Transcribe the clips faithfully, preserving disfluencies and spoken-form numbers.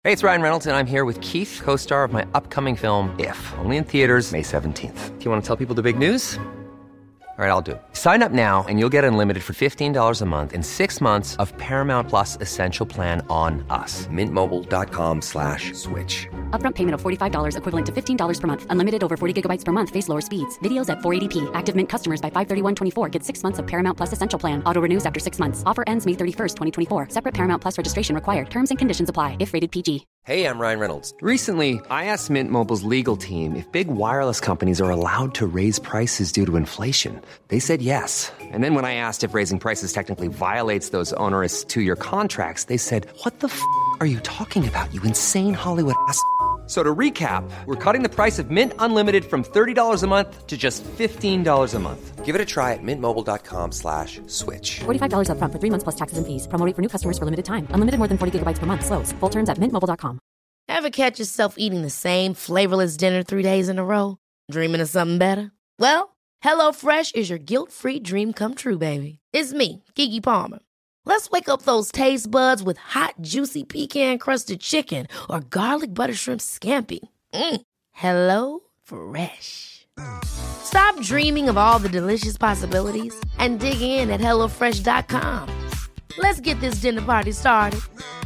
Hey, it's Ryan Reynolds, and I'm here with Keith, co-star of my upcoming film, If, only in theaters May seventeenth. Do you want to tell people the big news? All right, I'll do it. Sign up now and you'll get unlimited for fifteen dollars a month and six months of Paramount Plus Essential Plan on us. Mintmobile.com slash switch. Upfront payment of forty-five dollars equivalent to fifteen dollars per month. Unlimited over forty gigabytes per month. Face lower speeds. Videos at four eighty p. Active Mint customers by five thirty-one twenty-four get six months of Paramount Plus Essential Plan. Auto renews after six months. Offer ends May thirty-first, twenty twenty-four. Separate Paramount Plus registration required. Terms and conditions apply if rated P G. Hey, I'm Ryan Reynolds. Recently, I asked Mint Mobile's legal team if big wireless companies are allowed to raise prices due to inflation. They said yes. And then when I asked if raising prices technically violates those onerous two-year contracts, they said, what the f*** are you talking about, you insane Hollywood ass f- So to recap, we're cutting the price of Mint Unlimited from thirty dollars a month to just fifteen dollars a month. Give it a try at mintmobile.com slash switch. forty-five dollars upfront for three months plus taxes and fees. Promo rate for new customers for limited time. Unlimited more than forty gigabytes per month. Slows full terms at mint mobile dot com. Ever catch yourself eating the same flavorless dinner three days in a row? Dreaming of something better? Well, HelloFresh is your guilt-free dream come true, baby. It's me, Keke Palmer. Let's wake up those taste buds with hot, juicy pecan-crusted chicken or garlic butter shrimp scampi. Mm. Hello Fresh. Stop dreaming of all the delicious possibilities and dig in at hello fresh dot com. Let's get this dinner party started.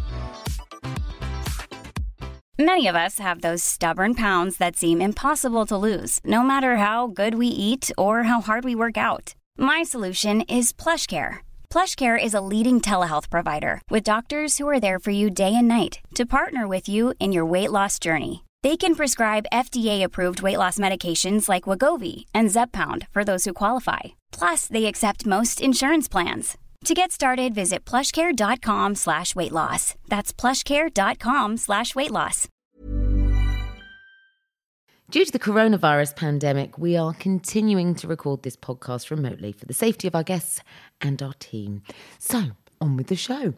Many of us have those stubborn pounds that seem impossible to lose, no matter how good we eat or how hard we work out. My solution is PlushCare. PlushCare is a leading telehealth provider with doctors who are there for you day and night to partner with you in your weight loss journey. They can prescribe F D A-approved weight loss medications like Wegovy and Zepbound for those who qualify. Plus, they accept most insurance plans. To get started, visit plushcare.com slash weight loss. That's plushcare.com slash weight loss. Due to the coronavirus pandemic, we are continuing to record this podcast remotely for the safety of our guests and our team. So, on with the show.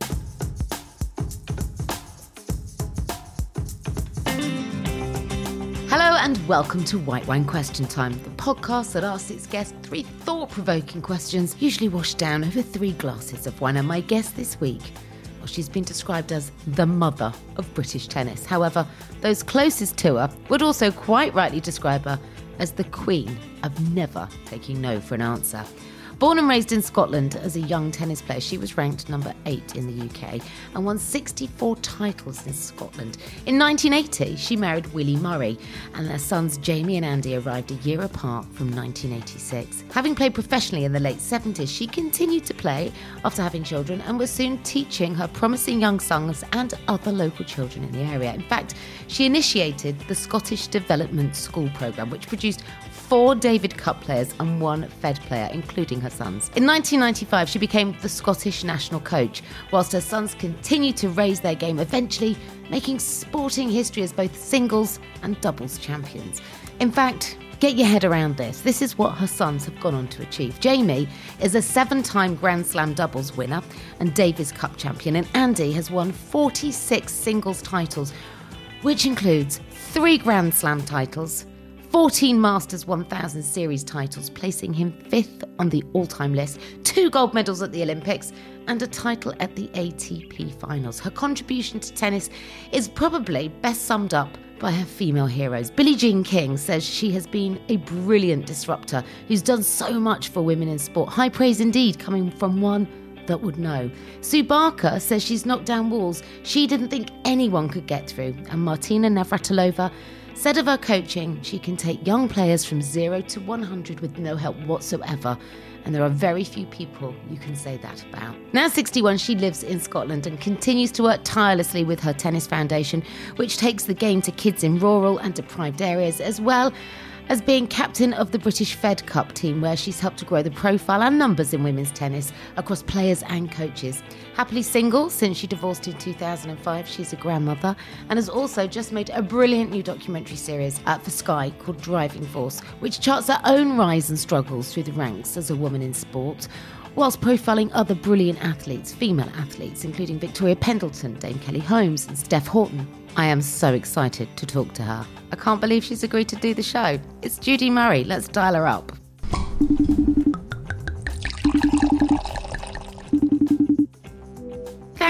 Hello and welcome to White Wine Question Time, the podcast that asks its guests three thought-provoking questions, usually washed down over three glasses of wine. And my guest this week, well, she's been described as the mother of British tennis. However, those closest to her would also quite rightly describe her as the queen of never taking no for an answer. Born and raised in Scotland as a young tennis player, she was ranked number eight in the U K and won sixty-four titles in Scotland. In nineteen eighty, she married Willie Murray, and their sons Jamie and Andy arrived a year apart from nineteen eighty-six. Having played professionally in the late seventies, she continued to play after having children and was soon teaching her promising young sons and other local children in the area. In fact, she initiated the Scottish Development School programme, which produced four David Cup players and one Fed player, including her sons. In nineteen ninety-five, she became the Scottish national coach, whilst her sons continued to raise their game, eventually making sporting history as both singles and doubles champions. In fact, get your head around this. This is what her sons have gone on to achieve. Jamie is a seven-time Grand Slam doubles winner and Davis Cup champion, and Andy has won forty-six singles titles, which includes three Grand Slam titles, fourteen Masters one thousand Series titles, placing him fifth on the all-time list, two gold medals at the Olympics, and a title at the A T P Finals. Her contribution to tennis is probably best summed up by her female heroes. Billie Jean King says she has been a brilliant disruptor who's done so much for women in sport. High praise indeed, coming from one that would know. Sue Barker says she's knocked down walls she didn't think anyone could get through. And Martina Navratilova said of her coaching, she can take young players from zero to one hundred with no help whatsoever. And there are very few people you can say that about. Now sixty-one, she lives in Scotland and continues to work tirelessly with her tennis foundation, which takes the game to kids in rural and deprived areas, as well as being captain of the British Fed Cup team, where she's helped to grow the profile and numbers in women's tennis across players and coaches. Happily single since she divorced in two thousand five, she's a grandmother and has also just made a brilliant new documentary series uh, for Sky called Driving Force, which charts her own rise and struggles through the ranks as a woman in sport, whilst profiling other brilliant athletes, female athletes, including Victoria Pendleton, Dame Kelly Holmes and Steph Houghton. I am so excited to talk to her. I can't believe she's agreed to do the show. It's Judy Murray. Let's dial her up.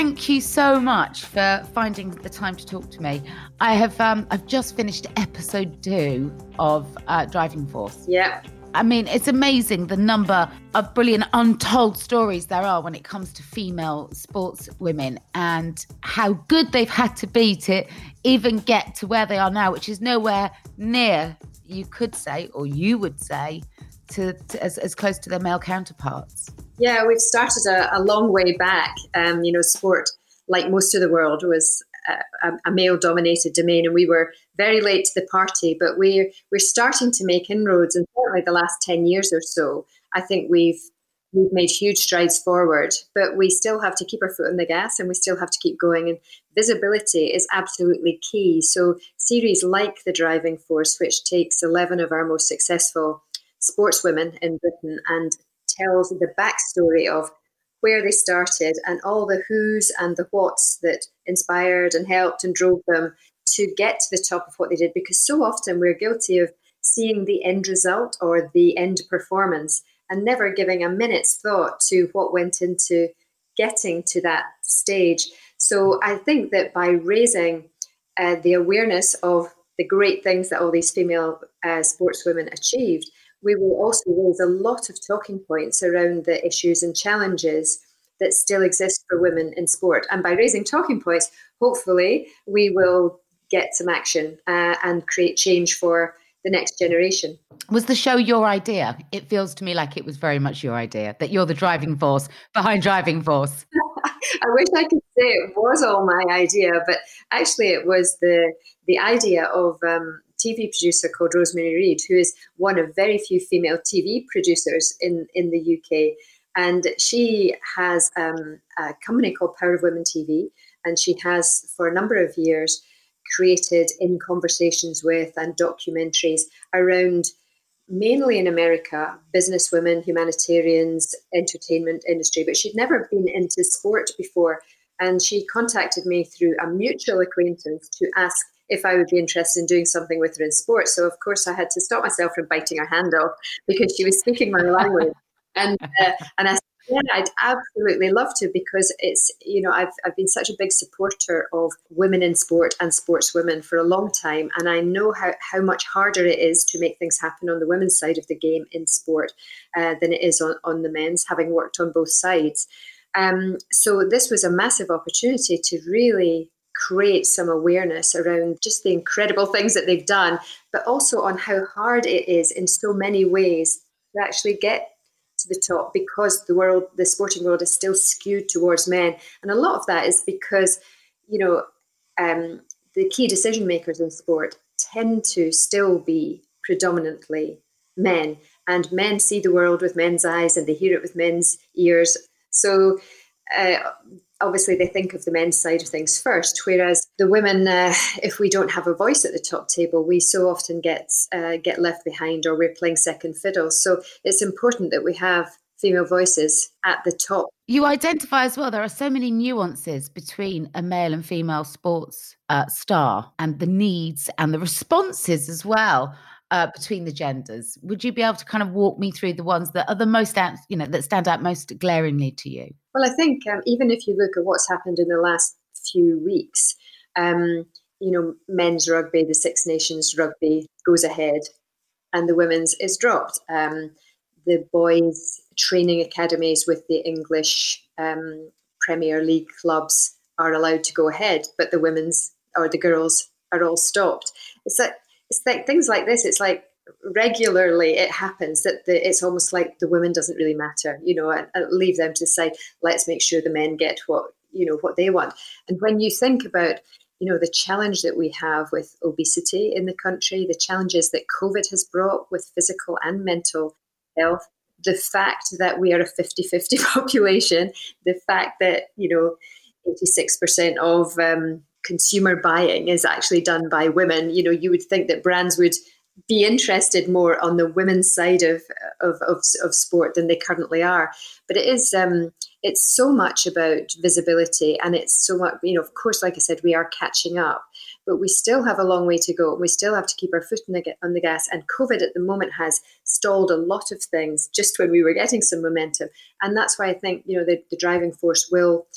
thank you so much for finding the time to talk to me. I have, um, I've just finished episode two of uh, Driving Force. Yeah. I mean, it's amazing the number of brilliant untold stories there are when it comes to female sports women and how good they've had to be to even get to where they are now, which is nowhere near, you could say, or you would say, to, to as, as close to their male counterparts. Yeah, we've started a, a long way back. Um, you know, sport, like most of the world, was a, a male-dominated domain, and we were very late to the party. But we're we're starting to make inroads, and certainly the last ten years or so, I think we've we've made huge strides forward. But we still have to keep our foot on the gas, and we still have to keep going. And visibility is absolutely key. So series like the Driving Force, which takes eleven of our most successful sportswomen in Britain and tells the backstory of where they started and all the who's and the what's that inspired and helped and drove them to get to the top of what they did. Because so often we're guilty of seeing the end result or the end performance and never giving a minute's thought to what went into getting to that stage. So I think that by raising uh, the awareness of the great things that all these female uh, sportswomen achieved, we will also raise a lot of talking points around the issues and challenges that still exist for women in sport. And by raising talking points, hopefully we will get some action uh, and create change for the next generation. Was the show your idea? It feels to me like it was very much your idea, that you're the driving force behind Driving Force. I wish I could say it was all my idea, but actually it was the the idea of um, T V producer called Rosemary Reid, who is one of very few female T V producers in, in the U K. And she has um, a company called Power of Women T V, and she has for a number of years created in conversations with and documentaries around, mainly in America, businesswomen, humanitarians, entertainment industry, but she'd never been into sport before. And she contacted me through a mutual acquaintance to ask if I would be interested in doing something with her in sports. So of course I had to stop myself from biting her hand off because she was speaking my language. And uh, and I said, yeah, I'd absolutely love to, because it's, you know, I've I've been such a big supporter of women in sport and sportswomen for a long time. And I know how, how much harder it is to make things happen on the women's side of the game in sport uh, than it is on, on the men's, having worked on both sides. Um, so this was a massive opportunity to really create some awareness around just the incredible things that they've done, but also on how hard it is in so many ways to actually get to the top, because the world, the sporting world, is still skewed towards men. And a lot of that is because, you know, um, the key decision makers in sport tend to still be predominantly men, and men see the world with men's eyes and they hear it with men's ears. So uh, obviously they think of the men's side of things first, whereas the women, uh, if we don't have a voice at the top table, we so often get uh, get left behind, or we're playing second fiddle. So it's important that we have female voices at the top. You identify as well, there are so many nuances between a male and female sports uh, star, and the needs and the responses as well uh, between the genders. Would you be able to kind of walk me through the ones that are the most, out, you know, that stand out most glaringly to you? Well, I think um, even if you look at what's happened in the last few weeks, um, you know, men's rugby, the Six Nations rugby goes ahead and the women's is dropped. Um, the boys' training academies with the English um, Premier League clubs are allowed to go ahead, but the women's or the girls are all stopped. It's like, it's like things like this. It's like, regularly it happens that the, it's almost like the women doesn't really matter, you know, and, and leave them to decide, let's make sure the men get what, you know, what they want. And when you think about, you know, the challenge that we have with obesity in the country, the challenges that COVID has brought with physical and mental health, the fact that we are a fifty-fifty population, the fact that, you know, eighty-six percent of um, consumer buying is actually done by women, you know, you would think that brands would be interested more on the women's side of, of, of, of sport than they currently are. But it is, um, it's so much about visibility, and it's so much, you know, of course, like I said, we are catching up, but we still have a long way to go. We still have to keep our foot on the, on the gas. And COVID at the moment has stalled a lot of things just when we were getting some momentum. And that's why I think, you know, the, the Driving Force will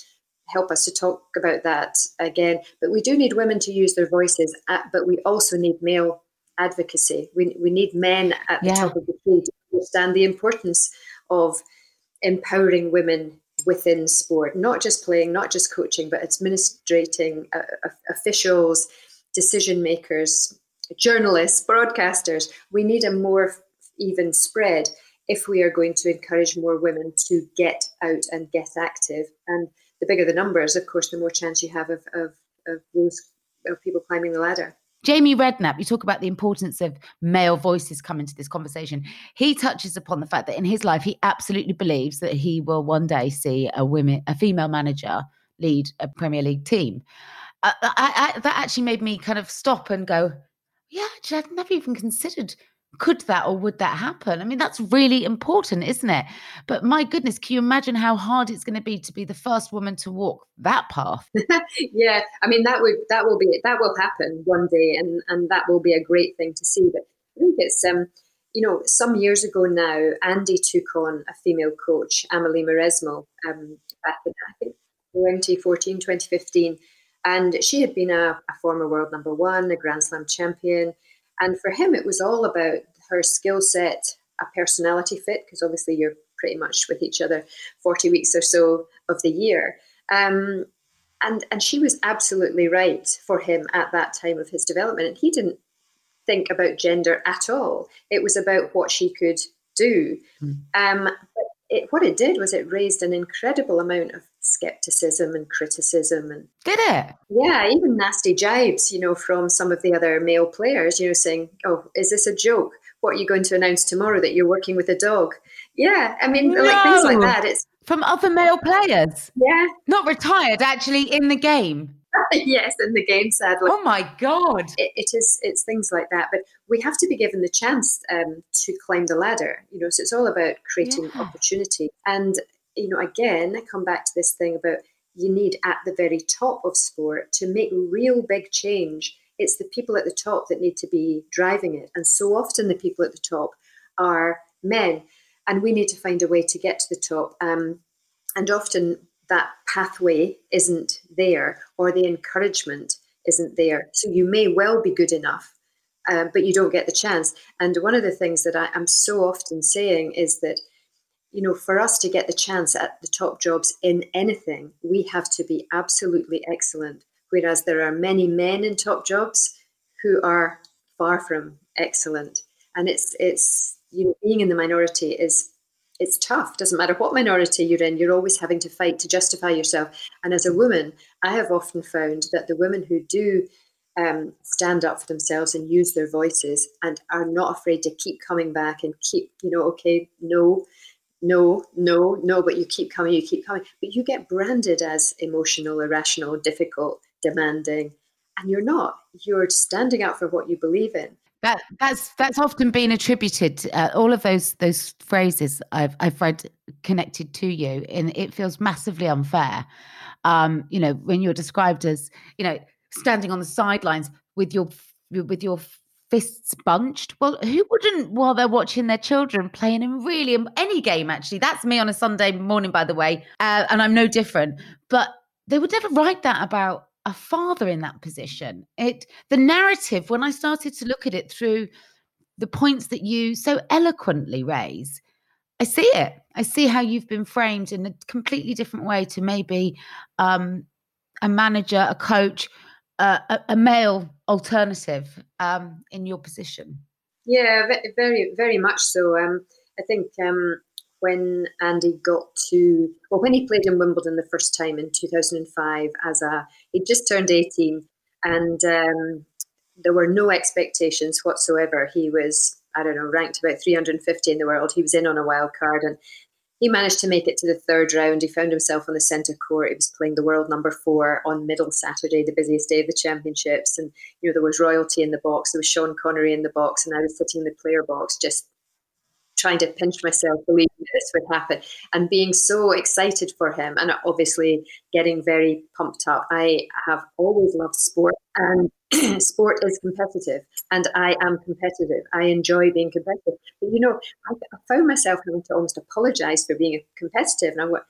help us to talk about that again. But we do need women to use their voices, at, but we also need male advocacy. We, we need men at the Yeah. top of the tree to understand the importance of empowering women within sport, not just playing, not just coaching, but administrating, uh, uh, officials, decision makers, journalists, broadcasters. We need a more even spread if we are going to encourage more women to get out and get active. And the bigger the numbers, of course, the more chance you have of, of, of those of people climbing the ladder. Jamie Redknapp, you talk about the importance of male voices coming to this conversation. He touches upon the fact that in his life, he absolutely believes that he will one day see a women, a female manager lead a Premier League team. Uh, I, I, that actually made me kind of stop and go, yeah, actually, I'd never even considered, could that or would that happen? I mean, that's really important, isn't it? But my goodness, can you imagine how hard it's going to be to be the first woman to walk that path? Yeah, I mean, that would that will be that will happen one day, and and that will be a great thing to see. But I think it's um you know, some years ago now, Andy took on a female coach, Amelie Mauresmo, um back in I think twenty fourteen, twenty fifteen, and she had been a, a former world number one, a Grand Slam champion. And for him, it was all about her skill set, a personality fit, because obviously you're pretty much with each other forty weeks or so of the year. Um, and, and she was absolutely right for him at that time of his development. And he didn't think about gender at all. It was about what she could do. Mm. Um, but it, what it did was it raised an incredible amount of skepticism and criticism, and did it? Yeah, even nasty jibes, you know, from some of the other male players, you know, saying, "Oh, is this a joke? What are you going to announce tomorrow, that you're working with a dog?" Yeah, I mean, no. like things like that. It's from other male players. Yeah, not retired, actually in the game. Yes, in the game, sadly. Oh my God! It, it is. It's things like that. But we have to be given the chance um, to climb the ladder. You know, so it's all about creating yeah. opportunity. And you know, again, I come back to this thing about you need at the very top of sport to make real big change. It's the people at the top that need to be driving it. And so often the people at the top are men, and we need to find a way to get to the top. Um, and often that pathway isn't there, or the encouragement isn't there. So you may well be good enough, uh, but you don't get the chance. And one of the things that I, I'm so often saying is that, you know, for us to get the chance at the top jobs in anything, we have to be absolutely excellent. Whereas there are many men in top jobs who are far from excellent. And it's, it's you know, being in the minority is, it's tough. Doesn't matter what minority you're in, you're always having to fight to justify yourself. And as a woman, I have often found that the women who do um, stand up for themselves and use their voices and are not afraid to keep coming back and keep, you know, okay, no, no, no, no, but you keep coming, you keep coming. But you get branded as emotional, irrational, difficult, demanding, and you're not. You're standing up for what you believe in. That that's that's often been attributed. Uh, all of those those phrases I've I've read connected to you, and it feels massively unfair. Um, you know, when you're described as, you know, standing on the sidelines with your with your fists bunched. Well, who wouldn't while they're watching their children playing in really any game? Actually, that's me on a Sunday morning, by the way, uh, and I'm no different. But they would never write that about a father in that position. It the narrative, when I started to look at it through the points that you so eloquently raise, I see it. I see how you've been framed in a completely different way to maybe um, a manager, a coach, uh, a, a male alternative um, in your position. Yeah, very, very much so. Um, I think um, when Andy got to, well, when he played in Wimbledon the first time in two thousand five, as a, he just turned eighteen, and um, there were no expectations whatsoever. He was, I don't know, ranked about three hundred fifty in the world. He was in on a wild card, and he managed to make it to the third round. He found himself on the centre court. He was playing the world number four on Middle Saturday, the busiest day of the championships. And, you know, there was royalty in the box. There was Sean Connery in the box, and I was sitting in the player box just trying to pinch myself, believing that this would happen, and being so excited for him, and obviously getting very pumped up. I have always loved sport, and sport is competitive, and I am competitive. I enjoy being competitive. But, you know, I, I found myself having to almost apologize for being competitive. And I went,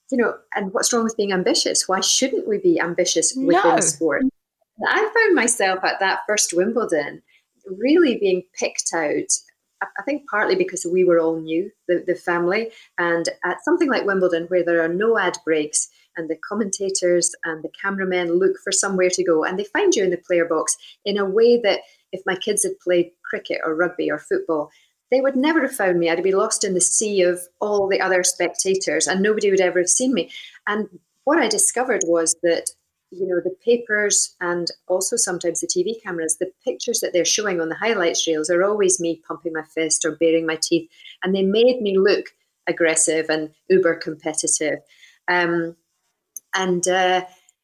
you know, and what's wrong with being ambitious? Why shouldn't we be ambitious within No. sport? I found myself at that first Wimbledon really being picked out, I think partly because we were all new, the, the family, and at something like Wimbledon where there are no ad breaks and the commentators and the cameramen look for somewhere to go and they find you in the player box in a way that if my kids had played cricket or rugby or football, they would never have found me. I'd be lost in the sea of all the other spectators and nobody would ever have seen me. And what I discovered was that, you know, the papers and also sometimes the T V cameras, the pictures that they're showing on the highlights reels are always me pumping my fist or baring my teeth. And they made me look aggressive and uber competitive. Um, and uh,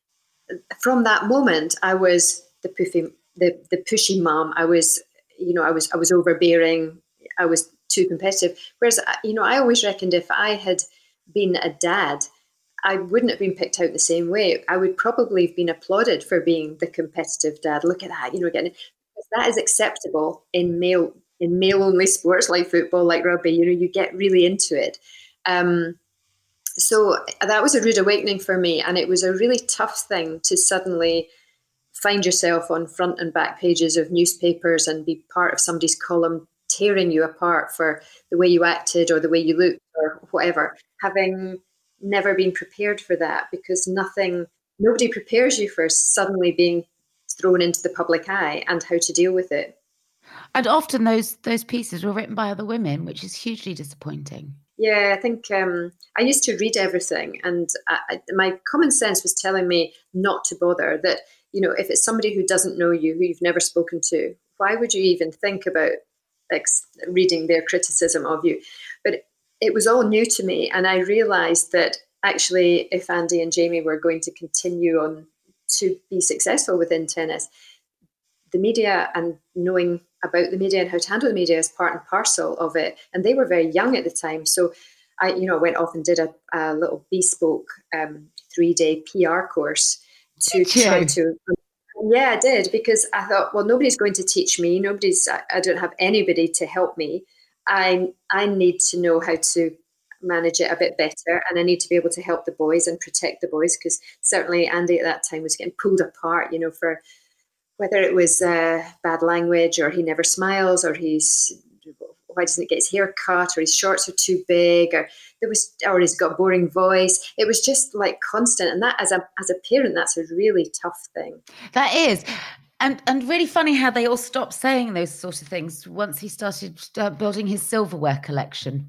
from that moment, I was the poofy, the, the pushy mom. I was, you know, I was, I was overbearing. I was too competitive. Whereas, you know, I always reckoned if I had been a dad, I wouldn't have been picked out the same way. I would probably have been applauded for being the competitive dad. Look at that, you know, getting that is acceptable in male in male only sports like football, like rugby. You know, you get really into it. Um, so that was a rude awakening for me, and it was a really tough thing to suddenly find yourself on front and back pages of newspapers and be part of somebody's column tearing you apart for the way you acted or the way you looked or whatever, having never been prepared for that, because nothing, nobody prepares you for suddenly being thrown into the public eye and how to deal with it. And often those those pieces were written by other women, which is hugely disappointing. Yeah, I think um, I used to read everything, and I, I, my common sense was telling me not to bother. That, you know, if it's somebody who doesn't know you, who you've never spoken to, why would you even think about ex- reading their criticism of you? But it was all new to me, and I realised that actually, if Andy and Jamie were going to continue on to be successful within tennis, the media and knowing about the media and how to handle the media is part and parcel of it. And they were very young at the time. So I, you know, went off and did a, a little bespoke um, three-day P R course to try to, yeah, I did, because I thought, well, nobody's going to teach me. Nobody's, I, I don't have anybody to help me. I, I need to know how to manage it a bit better, and I need to be able to help the boys and protect the boys, because certainly Andy at that time was getting pulled apart, you know, for whether it was uh, bad language, or he never smiles, or he's, why doesn't he get his hair cut, or his shorts are too big, or there was, or he's got a boring voice. It was just like constant, and that as a as a parent, that's a really tough thing. That is. And and really funny how they all stopped saying those sort of things once he started uh, building his silverware collection.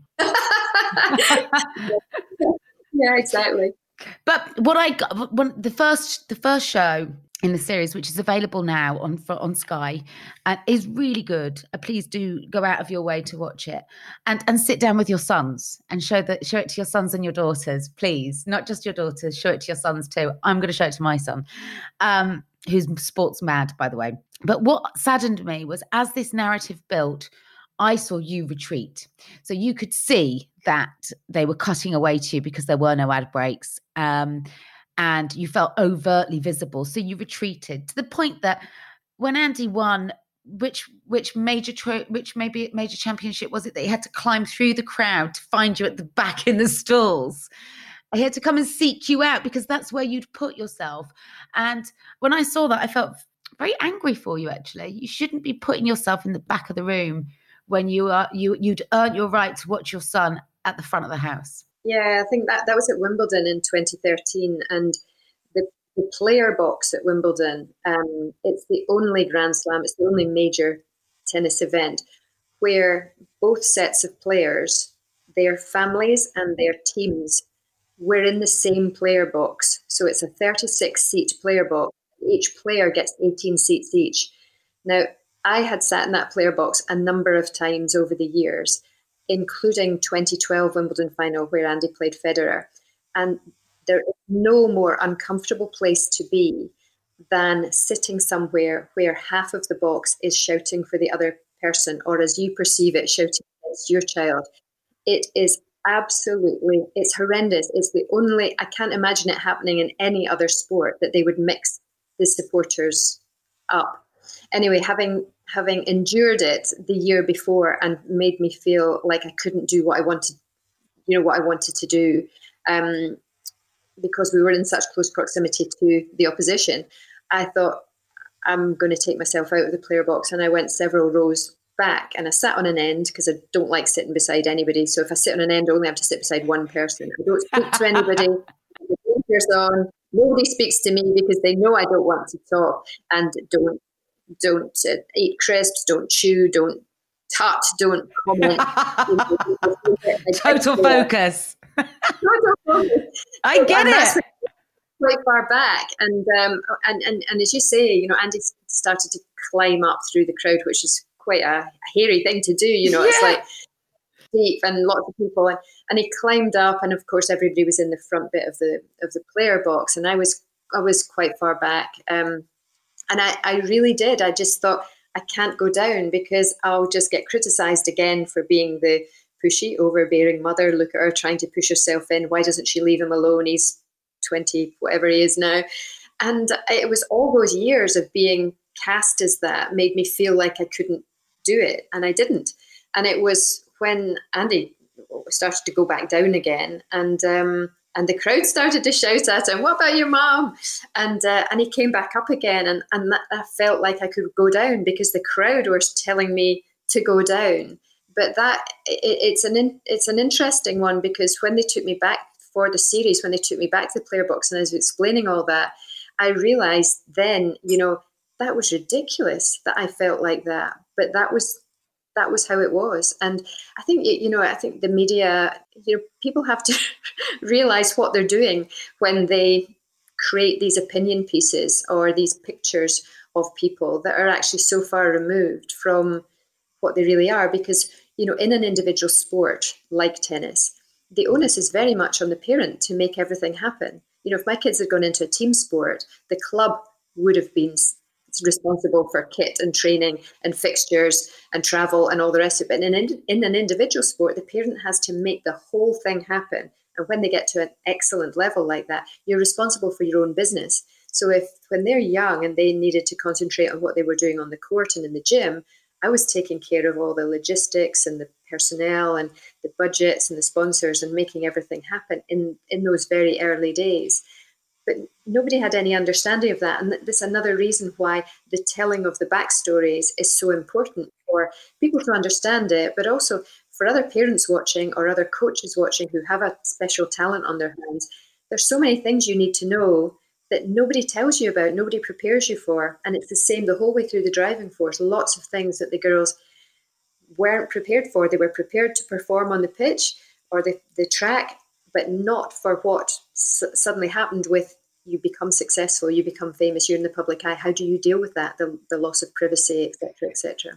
Yeah, exactly. But what I got, when the first the first show in the series, which is available now on on Sky, and uh, is really good. Uh, please do go out of your way to watch it, and and sit down with your sons and show that show it to your sons and your daughters, please. Not just your daughters, show it to your sons too. I'm going to show it to my son, um, who's sports mad, by the way. But what saddened me was, as this narrative built, I saw you retreat. So you could see that they were cutting away to you because there were no ad breaks. Um, and you felt overtly visible. So you retreated to the point that when Andy won, which which major tro- which maybe major championship was it that he had to climb through the crowd to find you at the back in the stalls? He had to come and seek you out because that's where you'd put yourself. And when I saw that, I felt very angry for you, actually. You shouldn't be putting yourself in the back of the room when you are you you'd earned your right to watch your son at the front of the house. Yeah, I think that, that was at Wimbledon in twenty thirteen, and the, the player box at Wimbledon, um, it's the only Grand Slam, it's the only major tennis event where both sets of players, their families and their teams, were in the same player box. So it's a thirty-six seat player box. Each player gets eighteen seats each. Now, I had sat in that player box a number of times over the years, including twenty twelve Wimbledon final where Andy played Federer. And there is no more uncomfortable place to be than sitting somewhere where half of the box is shouting for the other person, or as you perceive it, shouting against your child. It is absolutely, it's horrendous. It's the only, I can't imagine it happening in any other sport, that they would mix the supporters up. Anyway, having having endured it the year before and made me feel like I couldn't do what I wanted, you know, what I wanted to do. Um, because we were in such close proximity to the opposition, I thought, I'm going to take myself out of the player box. And I went several rows back and I sat on an end because I don't like sitting beside anybody. So if I sit on an end, I only have to sit beside one person. I don't speak to anybody. The blinkers on. Nobody speaks to me because they know I don't want to talk, and don't don't uh, eat crisps, don't chew, don't touch, don't comment. Total focus. Total focus. I get and it. Quite far back, and um, and and and as you say, you know, Andy started to climb up through the crowd, which is quite a hairy thing to do. You know, yeah. It's like deep and lots of people, and, and he climbed up, and of course everybody was in the front bit of the of the player box, and I was I was quite far back, um, and I I really did. I just thought, I can't go down because I'll just get criticised again for being the pushy, overbearing mother. Look at her trying to push herself in. Why doesn't she leave him alone? He's twenty, whatever he is now. And it was all those years of being cast as that made me feel like I couldn't do it. And I didn't. And it was when Andy started to go back down again, and um, and the crowd started to shout at him, what about your mom? And uh, and he came back up again. And, and that, I felt like I could go down because the crowd was telling me to go down. But that it, it's an in, it's an interesting one, because when they took me back for the series, when they took me back to the player box and I was explaining all that, I realized then, you know, that was ridiculous that I felt like that. But that was that was how it was. And I think, you know, I think the media, you know, people have to realize what they're doing when they create these opinion pieces or these pictures of people that are actually so far removed from what they really are. Because, you know, in an individual sport like tennis, the onus is very much on the parent to make everything happen. You know, if my kids had gone into a team sport, the club would have been responsible for kit and training and fixtures and travel and all the rest of it. And in, in an individual sport, the parent has to make the whole thing happen. And when they get to an excellent level like that, you're responsible for your own business. So if when they're young and they needed to concentrate on what they were doing on the court and in the gym, I was taking care of all the logistics and the personnel and the budgets and the sponsors and making everything happen in, in those very early days. But nobody had any understanding of that. And that's another reason why the telling of the backstories is so important for people to understand it, but also for other parents watching or other coaches watching who have a special talent on their hands. There's so many things you need to know that nobody tells you about, nobody prepares you for. And it's the same the whole way through the driving force. Lots of things that the girls weren't prepared for. They were prepared to perform on the pitch or the, the track, but not for what s- suddenly happened with you become successful, you become famous, you're in the public eye. How do you deal with that? The, the loss of privacy, et cetera, et cetera.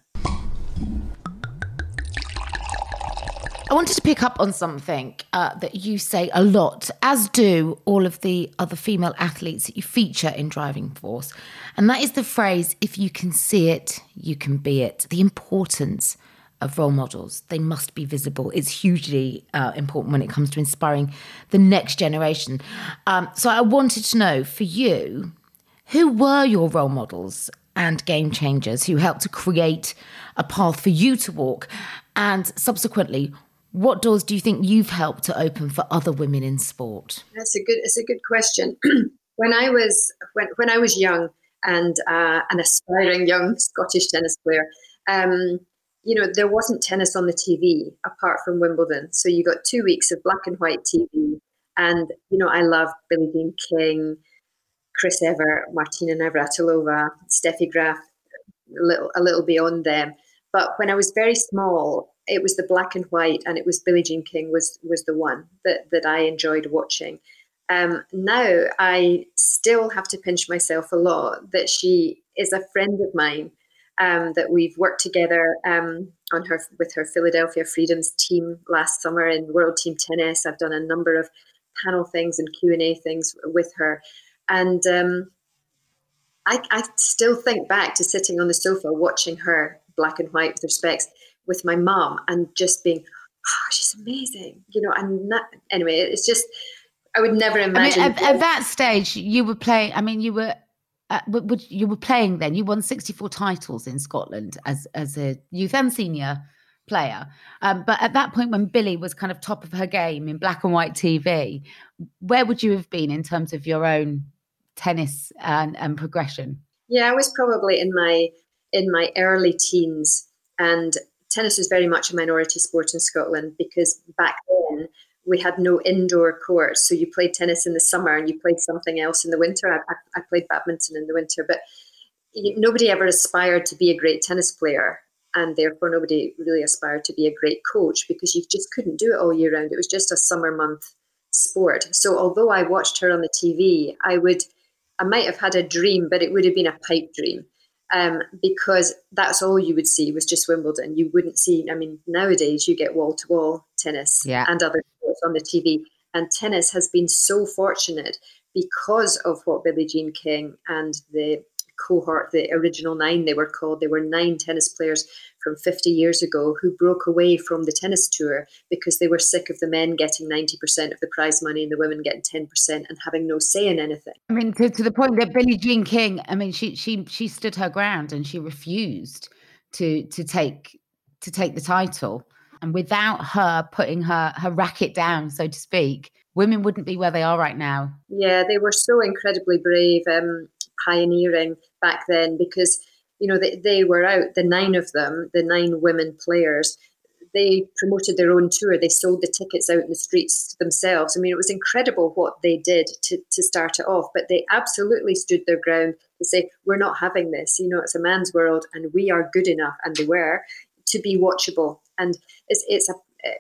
I wanted to pick up on something uh, that you say a lot, as do all of the other female athletes that you feature in Driving Force. And that is the phrase, if you can see it, you can be it. The importance of role models. They must be visible. It's hugely uh, important when it comes to inspiring the next generation. Um, so I wanted to know, for you, who were your role models and game changers who helped to create a path for you to walk? And subsequently, what doors do you think you've helped to open for other women in sport? That's a good. It's a good question. when I was when when I was young and uh, an aspiring young Scottish tennis player, um, you know, there wasn't tennis on the T V apart from Wimbledon. So you got two weeks of black and white T V, and you know, I loved Billie Jean King, Chris Evert, Martina Navratilova, Steffi Graf, a little a little beyond them. But when I was very small, it was the black and white, and it was Billie Jean King was was the one that, that I enjoyed watching. Um, now I still have to pinch myself a lot that she is a friend of mine, um, that we've worked together um, on her with her Philadelphia Freedoms team last summer in World Team Tennis. I've done a number of panel things and Q and A things with her, and um, I, I still think back to sitting on the sofa watching her black and white with her specs with my mom and just being, oh, she's amazing, you know. And not, anyway, it's just, I would never imagine. I mean, at, at that stage, you were playing. I mean, you were, uh, would, you were playing then. You won sixty-four titles in Scotland as as a youth and senior player. Um, but at that point when Billie was kind of top of her game in black and white T V, where would you have been in terms of your own tennis and, and progression? Yeah, I was probably in my in my early teens, and tennis was very much a minority sport in Scotland because back then we had no indoor courts. So you played tennis in the summer and you played something else in the winter. I, I played badminton in the winter, but nobody ever aspired to be a great tennis player. And therefore nobody really aspired to be a great coach because you just couldn't do it all year round. It was just a summer month sport. So although I watched her on the T V, I would, I might have had a dream, but it would have been a pipe dream. Um, because that's all you would see was just Wimbledon. You wouldn't see, I mean, nowadays you get wall-to-wall tennis yeah. and other sports on the T V. And tennis has been so fortunate because of what Billie Jean King and the cohort, the original nine they were called, they were nine tennis players from fifty years ago who broke away from the tennis tour because they were sick of the men getting ninety percent of the prize money and the women getting ten percent and having no say in anything. I mean, to, to the point that Billie Jean King, I mean, she she she stood her ground and she refused to to take to take the title. And without her putting her her racket down, so to speak, women wouldn't be where they are right now. Yeah, they were so incredibly brave, um, pioneering back then because, you know, they, they were out, the nine of them, the nine women players, they promoted their own tour. They sold the tickets out in the streets themselves. I mean, it was incredible what they did to, to start it off, but they absolutely stood their ground to say, we're not having this. You know, it's a man's world and we are good enough, and they were, to be watchable. And it's, it's a,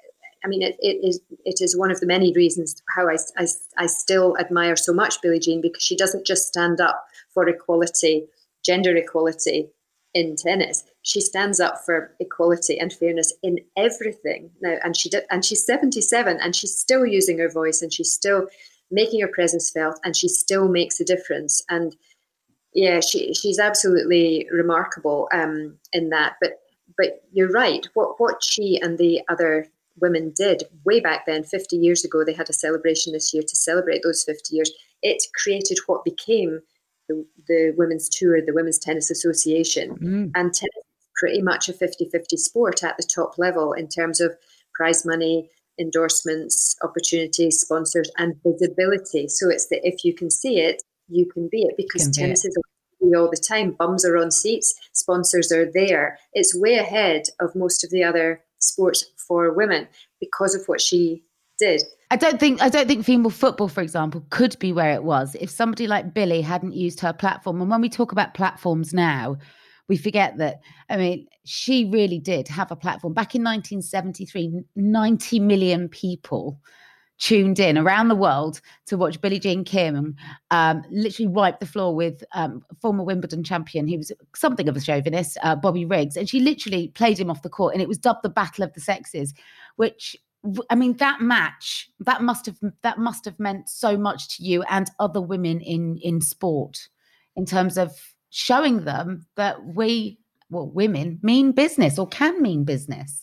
I mean, it, it is it is one of the many reasons how I, I, I still admire so much Billie Jean, because she doesn't just stand up for equality, gender equality in tennis. She stands up for equality and fairness in everything now. And she did, and she's seventy-seven and she's still using her voice and she's still making her presence felt and she still makes a difference. And yeah, she she's absolutely remarkable um, in that. But but you're right. What what she and the other women did way back then, fifty years ago, they had a celebration this year to celebrate those fifty years. It created what became the, the Women's Tour, the Women's Tennis Association. Mm. And tennis is pretty much a fifty-fifty sport at the top level in terms of prize money, endorsements, opportunities, sponsors, and visibility. So it's that if you can see it, you can be it, because tennis is all the time. Bums are on seats, sponsors are there. It's way ahead of most of the other sports for women because of what she did. I don't think I don't think female football, for example, could be where it was if somebody like Billie hadn't used her platform. And when we talk about platforms now, we forget that, I mean, she really did have a platform. Back in nineteen seventy-three, ninety million people tuned in around the world to watch Billie Jean King um, literally wipe the floor with um, former Wimbledon champion. He was something of a chauvinist, uh, Bobby Riggs, and she literally played him off the court, and it was dubbed the Battle of the Sexes, which, I mean, that match, that must have that must have meant so much to you and other women in, in sport in terms of showing them that we, well, women mean business or can mean business.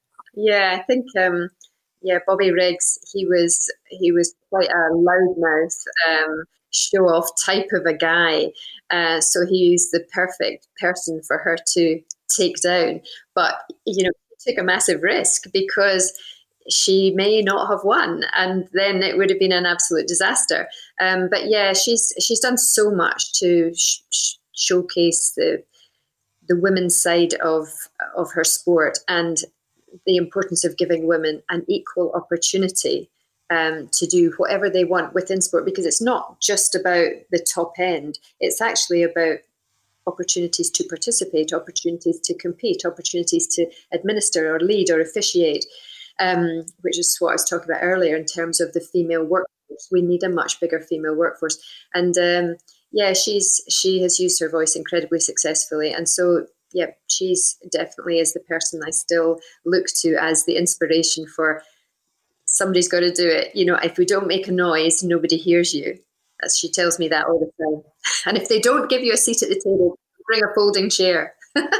Yeah, I think... Um... Yeah, Bobby Riggs, he was he was quite a loudmouth, um, show-off type of a guy. Uh, so he's the perfect person for her to take down. But, you know, he took a massive risk because she may not have won, and then it would have been an absolute disaster. Um, but yeah, she's she's done so much to sh- sh- showcase the the women's side of of her sport, and the importance of giving women an equal opportunity um, to do whatever they want within sport, because it's not just about the top end. It's actually about opportunities to participate, opportunities to compete, opportunities to administer or lead or officiate, um, which is what I was talking about earlier in terms of the female workforce. We need a much bigger female workforce. And um, yeah, she's she has used her voice incredibly successfully. And so yeah, she's definitely is the person I still look to as the inspiration for somebody's got to do it. You know, if we don't make a noise, nobody hears you. As she tells me that all the time. And if they don't give you a seat at the table, bring a folding chair.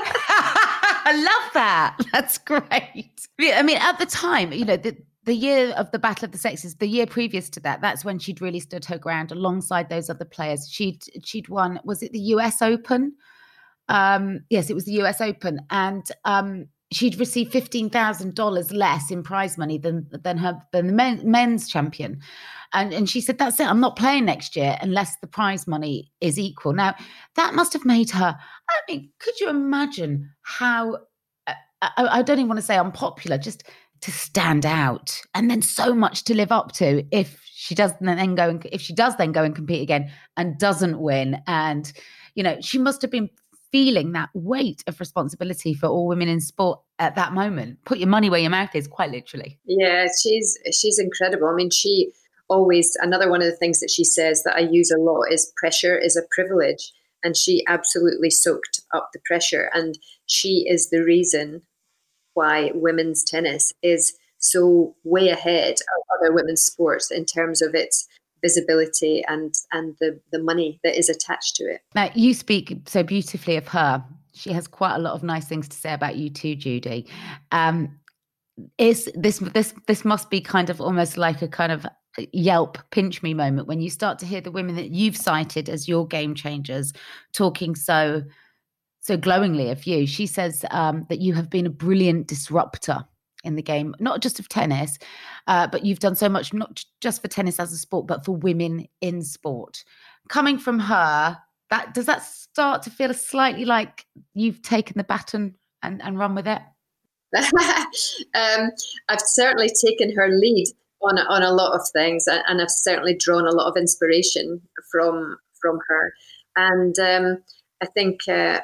I love that. That's great. I mean, at the time, you know, the, the year of the Battle of the Sexes, the year previous to that, that's when she'd really stood her ground alongside those other players. She'd she'd won, was it the U S Open? Um, yes, it was the U S Open. And um, she'd receive fifteen thousand dollars less in prize money than than her than the men, men's champion. And, and she said, that's it, I'm not playing next year unless the prize money is equal. Now, that must have made her, I mean, could you imagine how, I, I don't even want to say unpopular, just to stand out and then so much to live up to if she does then go and if she does then go and compete again and doesn't win. And, you know, she must have been feeling that weight of responsibility for all women in sport at that moment. Put your money where your mouth is, quite literally. Yeah, she's she's incredible. I mean, she always, another one of the things that she says that I use a lot is pressure is a privilege. And she absolutely soaked up the pressure. And she is the reason why women's tennis is so way ahead of other women's sports in terms of its visibility and and the, the money that is attached to it. Now, you speak so beautifully of her. She has quite a lot of nice things to say about you too, Judy. Um, is this this this must be kind of almost like a kind of Yelp pinch me moment when you start to hear the women that you've cited as your game changers talking so so glowingly of you. She says um, that you have been a brilliant disruptor in the game, not just of tennis, uh, but you've done so much, not just for tennis as a sport, but for women in sport. Coming from her, that does that start to feel slightly like you've taken the baton and, and run with it? um, I've certainly taken her lead on a, on a lot of things, and I've certainly drawn a lot of inspiration from from her. And um, I think uh,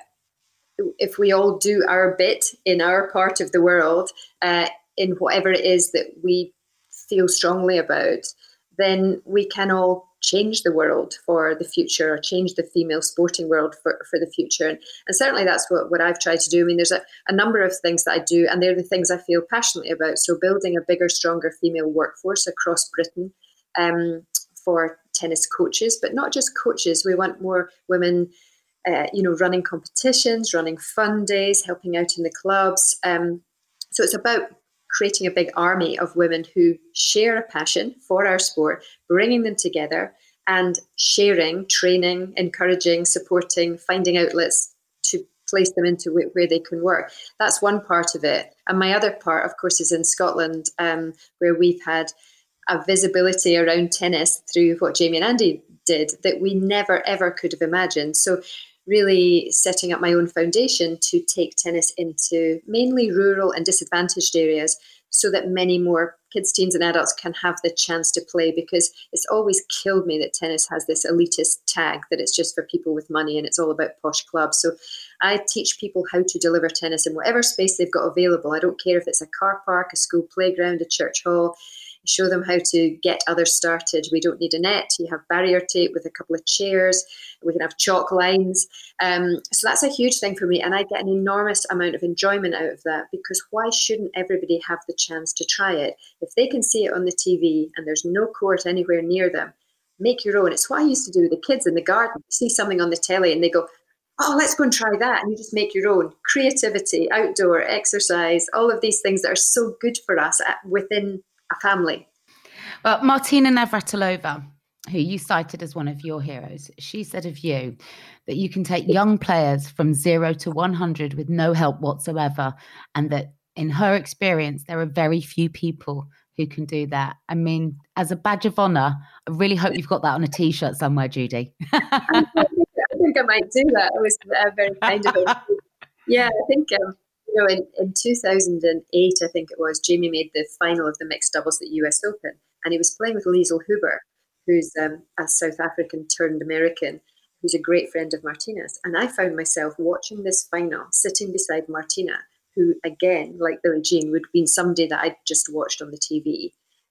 if we all do our bit in our part of the world, uh, in whatever it is that we feel strongly about, then we can all change the world for the future, or change the female sporting world for, for the future. And, and certainly that's what, what I've tried to do. I mean, there's a, a number of things that I do, and they're the things I feel passionately about. So building a bigger, stronger female workforce across Britain um, for tennis coaches, but not just coaches. We want more women Uh, you know, running competitions, running fun days, helping out in the clubs. Um, so it's about creating a big army of women who share a passion for our sport, bringing them together and sharing, training, encouraging, supporting, finding outlets to place them into wh- where they can work. That's one part of it. And my other part, of course, is in Scotland, um, where we've had a visibility around tennis through what Jamie and Andy did that we never, ever could have imagined. So really setting up my own foundation to take tennis into mainly rural and disadvantaged areas so that many more kids, teens and adults can have the chance to play, because it's always killed me that tennis has this elitist tag that it's just for people with money and it's all about posh clubs. So I teach people how to deliver tennis in whatever space they've got available. I don't care if it's a car park, a school playground, a church hall. Show them how to get others started. We don't need a net. You have barrier tape with a couple of chairs. We can have chalk lines. Um, so that's a huge thing for me. And I get an enormous amount of enjoyment out of that, because why shouldn't everybody have the chance to try it? If they can see it on the T V and there's no court anywhere near them, make your own. It's what I used to do with the kids in the garden. You see something on the telly and they go, oh, let's go and try that. And you just make your own. Creativity, outdoor, exercise, all of these things that are so good for us at, within a family. Well, Martina Navratilova, who you cited as one of your heroes, she said of you that you can take young players from zero to one hundred with no help whatsoever, and that in her experience, there are very few people who can do that. I mean, as a badge of honour, I really hope you've got that on a T-shirt somewhere, Judy. I, think, I think I might do that. It was uh, very kind of her. Yeah, I think... Um, You know, in, in two thousand eight, I think it was, Jamie made the final of the mixed doubles at U S Open, and he was playing with Liesl Huber, who's um, a South African turned American, who's a great friend of Martina's. And I found myself watching this final, sitting beside Martina, who, again, like Billie Jean, would have been somebody that I'd just watched on the T V.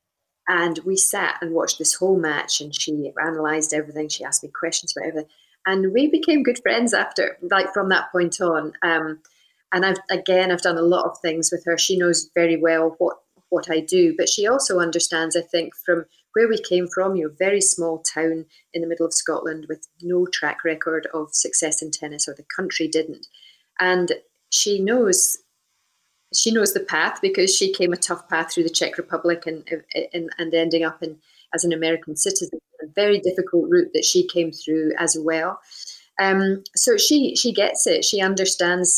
And we sat and watched this whole match, and she analysed everything. She asked me questions about everything. And we became good friends after, like from that point on. Um, And I've, again, I've done a lot of things with her. She knows very well what, what I do, but she also understands, I think, from where we came from, you know, very small town in the middle of Scotland with no track record of success in tennis, or the country didn't. And she knows, she knows the path, because she came a tough path through the Czech Republic and, and, and ending up in as an American citizen, a very difficult route that she came through as well. Um, so she, she gets it. She understands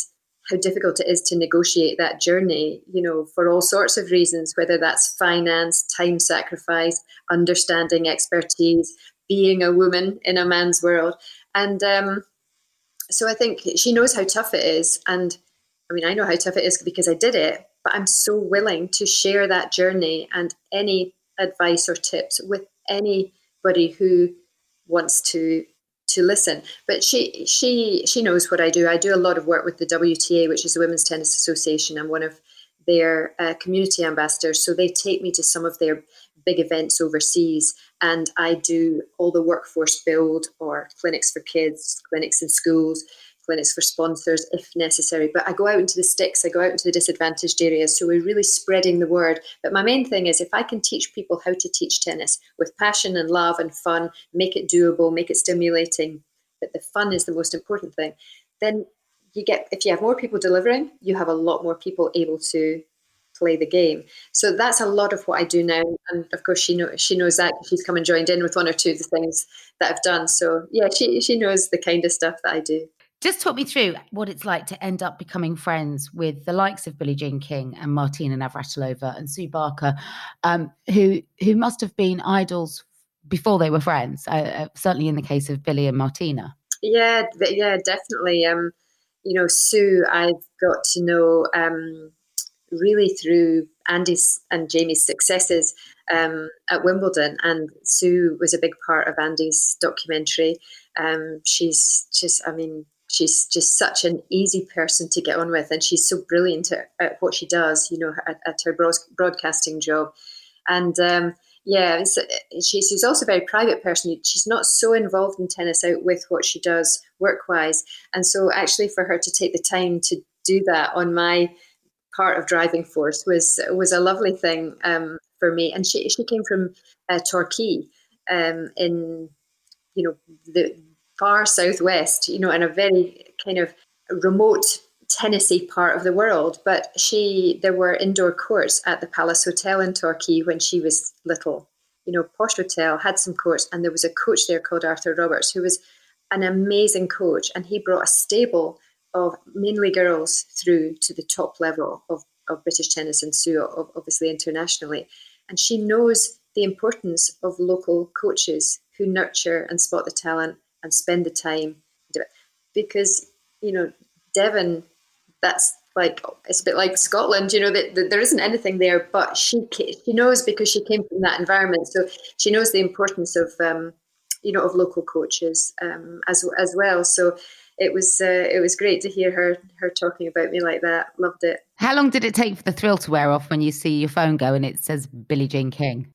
how difficult it is to negotiate that journey, you know, for all sorts of reasons, whether that's finance, time sacrifice, understanding, expertise, being a woman in a man's world. And um, so I think she knows how tough it is. And I mean, I know how tough it is because I did it, but I'm so willing to share that journey and any advice or tips with anybody who wants to to listen. But she she she knows what I do. I do a lot of work with the W T A, which is the Women's Tennis Association. I'm one of their uh, community ambassadors. So they take me to some of their big events overseas, and I do all the workforce build or clinics for kids, clinics in schools, clinics for sponsors if necessary. But I go out into the sticks, I go out into the disadvantaged areas. So we're really spreading the word. But my main thing is if I can teach people how to teach tennis with passion and love and fun, make it doable, make it stimulating, but the fun is the most important thing, then you get, if you have more people delivering, you have a lot more people able to play the game. So that's a lot of what I do now. And of course, she knows she knows that she's come and joined in with one or two of the things that I've done. So yeah, she she knows the kind of stuff that I do. Just talk me through what it's like to end up becoming friends with the likes of Billie Jean King and Martina Navratilova and Sue Barker, um, who who must have been idols before they were friends. Uh, certainly in the case of Billie and Martina. Yeah, yeah, definitely. Um, you know, Sue, I've got to know. Um, really through Andy's and Jamie's successes um, at Wimbledon. And Sue was a big part of Andy's documentary. Um, she's just, I mean, she's just such an easy person to get on with. And she's so brilliant at, at what she does, you know, at, at her broad, broadcasting job. And um, yeah, she, she's also a very private person. She's not so involved in tennis out with what she does work-wise. And so actually for her to take the time to do that on my part of driving force was was a lovely thing um, for me. And she she came from uh, Torquay um, in you know the far southwest, you know, in a very kind of remote Tennessee part of the world. But she there were indoor courts at the Palace Hotel in Torquay when she was little. You know, posh hotel, had some courts, and there was a coach there called Arthur Roberts who was an amazing coach, and he brought a stable of mainly girls through to the top level of, of British tennis and Sue, obviously internationally. And she knows the importance of local coaches who nurture and spot the talent and spend the time. Because, you know, Devon, that's like, it's a bit like Scotland, you know, that, that there isn't anything there, but she she knows because she came from that environment. So she knows the importance of, um, you know, of local coaches um, as as well. So It was uh, it was great to hear her her talking about me like that. Loved it. How long did it take for the thrill to wear off when you see your phone go and it says Billie Jean King?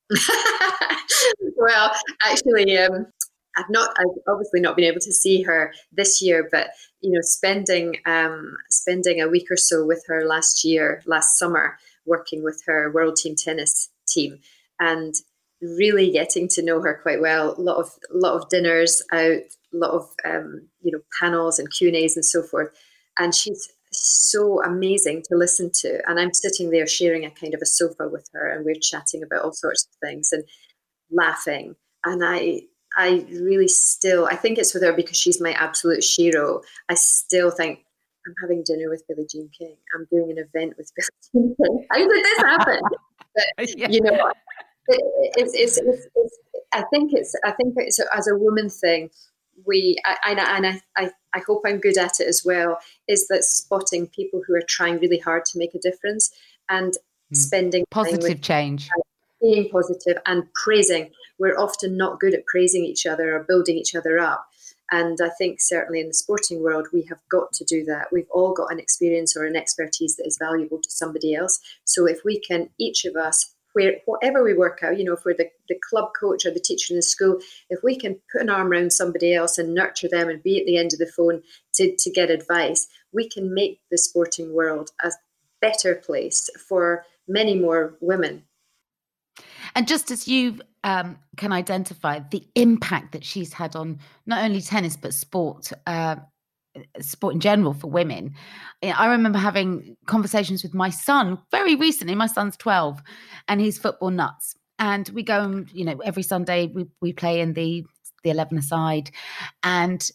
Well, actually, um, I've not I've obviously not been able to see her this year, but you know, spending um, spending a week or so with her last year, last summer, working with her World Team Tennis team, and really getting to know her quite well. A lot of a lot of dinners out. A lot of um, you know panels and Q and A's and so forth, and she's so amazing to listen to. And I'm sitting there sharing a kind of a sofa with her, and we're chatting about all sorts of things and laughing. And I, I really still, I think it's with her because she's my absolute shero. I still think I'm having dinner with Billie Jean King. I'm doing an event with Billie Jean King. How did this happen? But, yeah. You know, it, it's, it's, it's, it's. I think it's. I think it's as a woman thing. We I, I, and I, I, I hope I'm good at it as well, is that spotting people who are trying really hard to make a difference and mm. spending positive time with, change, uh, being positive and praising. We're often not good at praising each other or building each other up. And I think certainly in the sporting world, we have got to do that. We've all got an experience or an expertise that is valuable to somebody else. So if we can, each of us, where whatever we work out, you know, if we're the, the club coach or the teacher in the school, if we can put an arm around somebody else and nurture them and be at the end of the phone to, to get advice, we can make the sporting world a better place for many more women. And just as you um, can identify the impact that she's had on not only tennis, but sport, uh, sport in general for women. I remember having conversations with my son very recently. My son's twelve and he's football nuts. And we go, you know, every Sunday we, we play in the, the eleven-a-side. And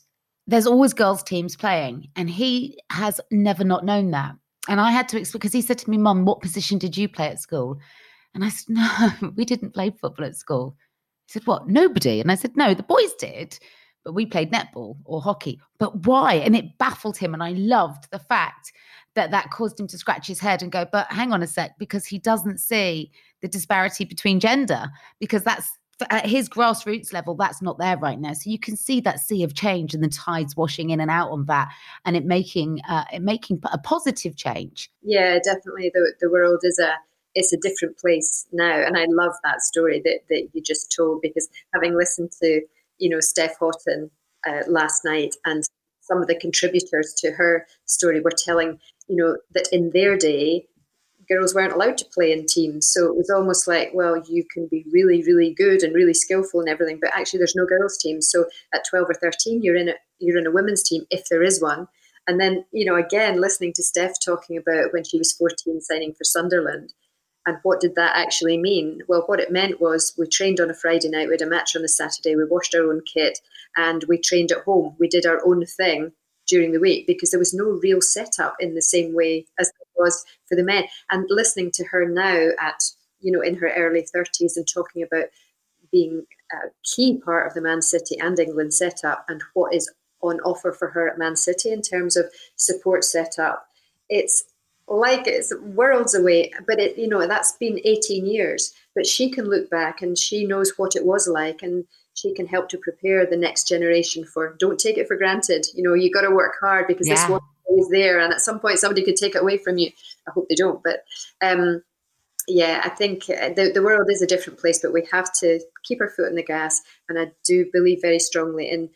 there's always girls' teams playing, and he has never not known that. And I had to explain, because he said to me, Mum, what position did you play at school? And I said, no, we didn't play football at school. He said, what, nobody? And I said, no, the boys did, but we played netball or hockey. But why? And it baffled him. And I loved the fact that that caused him to scratch his head and go, but hang on a sec, because he doesn't see the disparity between gender, because that's, at his grassroots level, that's not there right now. So you can see that sea of change and the tides washing in and out on that, and it making uh, it making a positive change. Yeah, definitely. The the world is a it's a different place now, and I love that story that that you just told, because having listened to you know Steph Houghton uh, last night, and some of the contributors to her story were telling you know that in their day, girls weren't allowed to play in teams. So it was almost like, well, you can be really, really good and really skillful and everything, but actually there's no girls' team. So at twelve or thirteen, you're in a, you're in a women's team, if there is one. And then, you know, again, listening to Steph talking about when she was fourteen signing for Sunderland, and what did that actually mean? Well, what it meant was we trained on a Friday night, we had a match on a Saturday, we washed our own kit, and we trained at home. We did our own thing during the week, because there was no real setup in the same way as there was for the men. And listening to her now at, you know, in her early thirties and talking about being a key part of the Man City and England setup and what is on offer for her at Man City in terms of support setup, it's like it's worlds away. But it, you know, that's been eighteen years, but she can look back and she knows what it was like, and she can help to prepare the next generation for, don't take it for granted. You know, you got to work hard, because yeah. this one is there, and at some point somebody could take it away from you. I hope they don't. But um, yeah, I think the, the world is a different place, but we have to keep our foot on the gas. And I do believe very strongly in,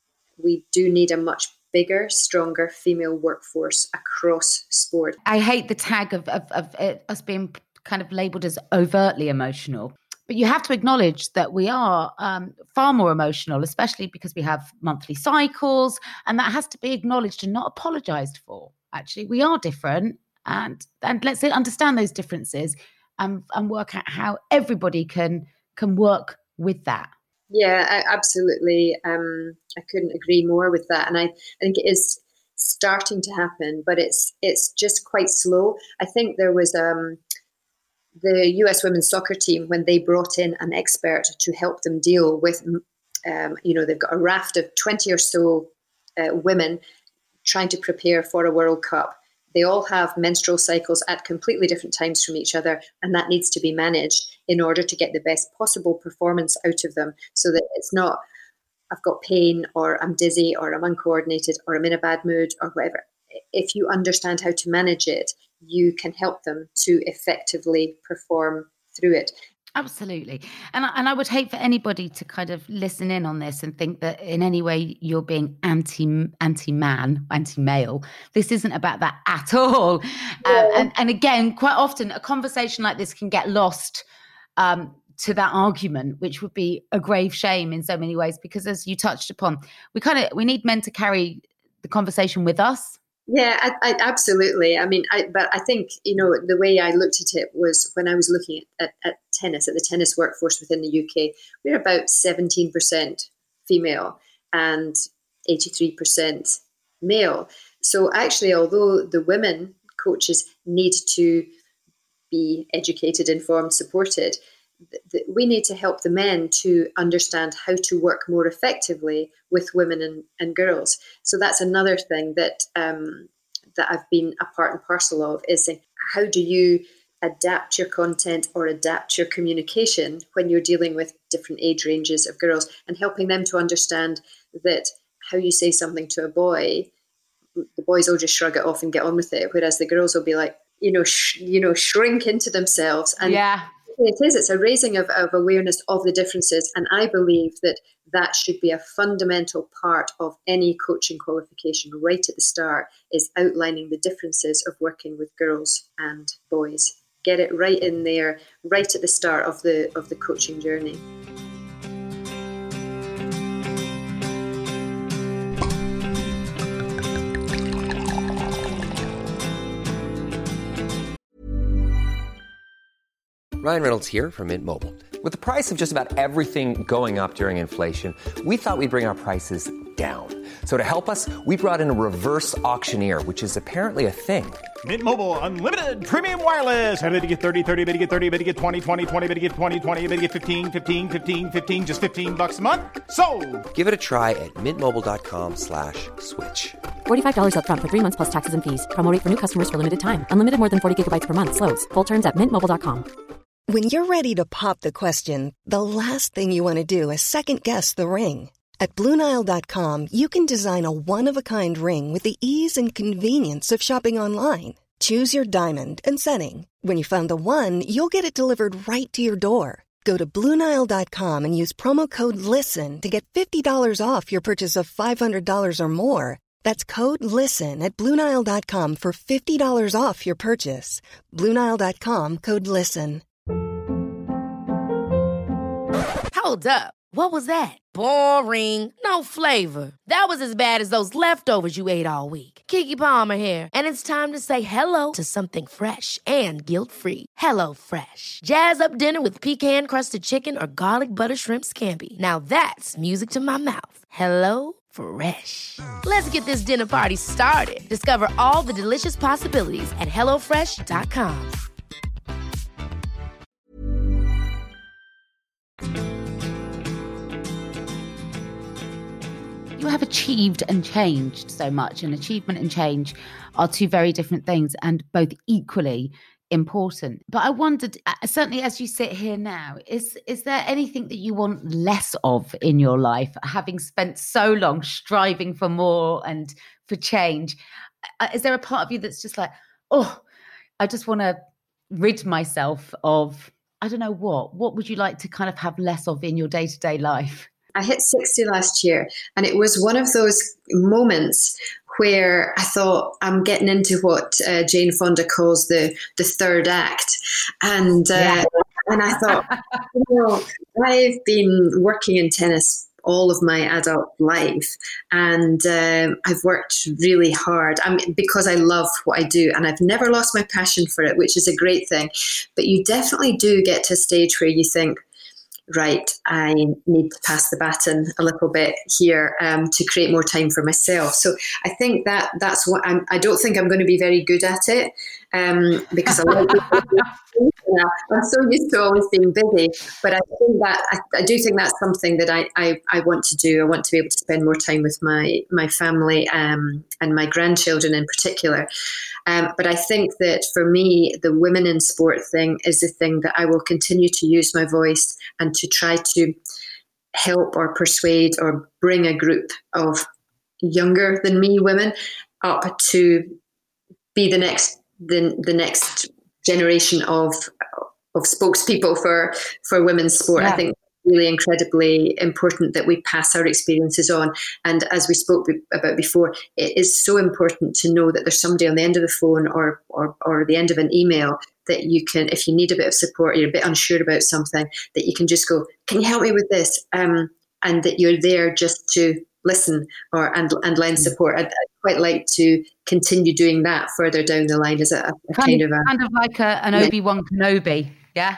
we do need a much bigger, stronger female workforce across sport. I hate the tag of, of, of it, us being kind of labelled as overtly emotional. But you have to acknowledge that we are um, far more emotional, especially because we have monthly cycles, and that has to be acknowledged and not apologised for. Actually, we are different, and and let's understand those differences and, and work out how everybody can can work with that. Yeah, I, absolutely. Um, I couldn't agree more with that, and I, I think it is starting to happen, but it's it's just quite slow. I think there was um. the U S women's soccer team, when they brought in an expert to help them deal with, um, you know, they've got a raft of twenty or so uh, women trying to prepare for a World Cup. They all have menstrual cycles at completely different times from each other, and that needs to be managed in order to get the best possible performance out of them, so that it's not, I've got pain, or I'm dizzy, or I'm uncoordinated, or I'm in a bad mood, or whatever. If you understand how to manage it, you can help them to effectively perform through it. Absolutely. And I, and I would hate for anybody to kind of listen in on this and think that in any way you're being anti, anti-man, anti-male. This isn't about that at all. Yeah. Um, and, and again, quite often a conversation like this can get lost um, to that argument, which would be a grave shame in so many ways, because as you touched upon, we kind of, we need men to carry the conversation with us. Yeah, I, I, absolutely. I mean, I, but I think, you know, the way I looked at it was when I was looking at, at, at tennis, at the tennis workforce within the U K, we're about seventeen percent female and eighty-three percent male. So actually, although the women coaches need to be educated, informed, supported, th- we need to help the men to understand how to work more effectively with women and, and girls. So that's another thing that um, that I've been a part and parcel of, is saying, how do you adapt your content or adapt your communication when you're dealing with different age ranges of girls, and helping them to understand that how you say something to a boy, the boys will just shrug it off and get on with it, whereas the girls will be like, you know, sh- you know, shrink into themselves. And yeah. It is. It's a raising of, of awareness of the differences. And I believe that that should be a fundamental part of any coaching qualification right at the start, is outlining the differences of working with girls and boys. Get it right in there, right at the start of the of the coaching journey. Ryan Reynolds here from Mint Mobile. With the price of just about everything going up during inflation, we thought we'd bring our prices down. So to help us, we brought in a reverse auctioneer, which is apparently a thing. Mint Mobile Unlimited Premium Wireless. How to get thirty, thirty, how to get thirty, how to get twenty, twenty, twenty, how to get twenty, twenty, how to get fifteen, fifteen, fifteen, fifteen, just fifteen bucks a month? Sold! Give it a try at mintmobile.com slash switch. forty-five dollars up front for three months plus taxes and fees. Promo rate for new customers for limited time. Unlimited more than forty gigabytes per month. Slows full terms at mint mobile dot com. When you're ready to pop the question, the last thing you want to do is second-guess the ring. At Blue Nile dot com, you can design a one-of-a-kind ring with the ease and convenience of shopping online. Choose your diamond and setting. When you find the one, you'll get it delivered right to your door. Go to Blue Nile dot com and use promo code LISTEN to get fifty dollars off your purchase of five hundred dollars or more. That's code LISTEN at Blue Nile dot com for fifty dollars off your purchase. Blue Nile dot com, code LISTEN. Hold up. What was that? Boring. No flavor. That was as bad as those leftovers you ate all week. Keke Palmer here, and it's time to say hello to something fresh and guilt-free. Hello Fresh. Jazz up dinner with pecan-crusted chicken or garlic butter shrimp scampi. Now that's music to my mouth. Hello Fresh. Let's get this dinner party started. Discover all the delicious possibilities at hello fresh dot com. You have achieved and changed so much, and achievement and change are two very different things and both equally important. But I wondered, certainly as you sit here now, is is there anything that you want less of in your life, having spent so long striving for more and for change? Is there a part of you that's just like, oh, I just want to rid myself of, I don't know what, what would you like to kind of have less of in your day-to-day life? I hit sixty last year, and it was one of those moments where I thought, I'm getting into what uh, Jane Fonda calls the the third act. And uh, yeah. and I thought, you know, I've been working in tennis all of my adult life, and um, I've worked really hard I mean, because I love what I do, and I've never lost my passion for it, which is a great thing. But you definitely do get to a stage where you think, right, I need to pass the baton a little bit here um, to create more time for myself. So I think that that's what I'm, I don't think I'm going to be very good at it um, because I like I'm so used to always being busy. But I think that I, I do think that's something that I, I, I want to do. I want to be able to spend more time with my my family um, and my grandchildren in particular. Um, but I think that for me, the women in sport thing is the thing that I will continue to use my voice and to try to help or persuade or bring a group of younger than me women up to be the next the, the next generation of of spokespeople for for women's sport. Yeah. I think really incredibly important that we pass our experiences on. And as we spoke about before, it is so important to know that there's somebody on the end of the phone or or or the end of an email that you can, if you need a bit of support, you're a bit unsure about something, that you can just go, can you help me with this? Um, and that you're there just to listen or and and lend support. I'd, I'd quite like to continue doing that further down the line as a, a kind, kind of a, kind of like a, an Obi-Wan Kenobi, yeah.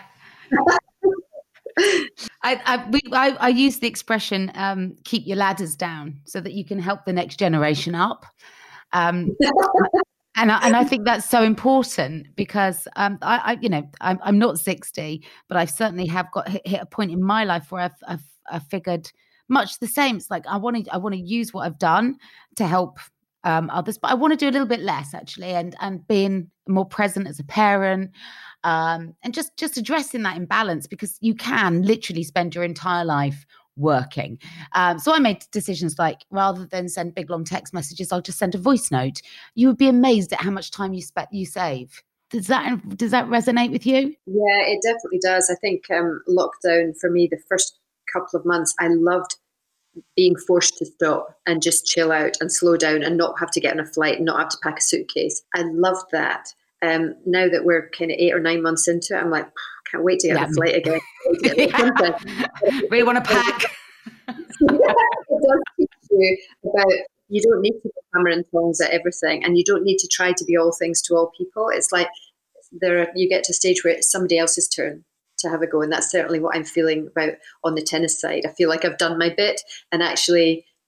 I, I, we, I I use the expression um, "keep your ladders down" so that you can help the next generation up. Um, and I, and I think that's so important because um, I, I you know I'm I'm not sixty, but I certainly have got hit, hit a point in my life where I've I've, I've figured much the same. It's like I want to I want to use what I've done to help um, others, but I want to do a little bit less actually, and and being more present as a parent. Um, and just, just addressing that imbalance, because you can literally spend your entire life working. Um, so I made decisions like, rather than send big long text messages, I'll just send a voice note. You would be amazed at how much time you spe- you save. Does that does that resonate with you? Yeah, it definitely does. I think um, lockdown for me, the first couple of months, I loved being forced to stop and just chill out and slow down and not have to get on a flight and not have to pack a suitcase. I loved that. Um, now that we're kind of eight or nine months into it, I'm like, can't wait to get yeah. on a flight again. yeah. Really want to pack. Yeah, it does teach you about you don't need to be hammer and tongs at everything, and you don't need to try to be all things to all people. It's like there, you get to a stage where it's somebody else's turn to have a go, and that's certainly what I'm feeling about on the tennis side. I feel like I've done my bit, and actually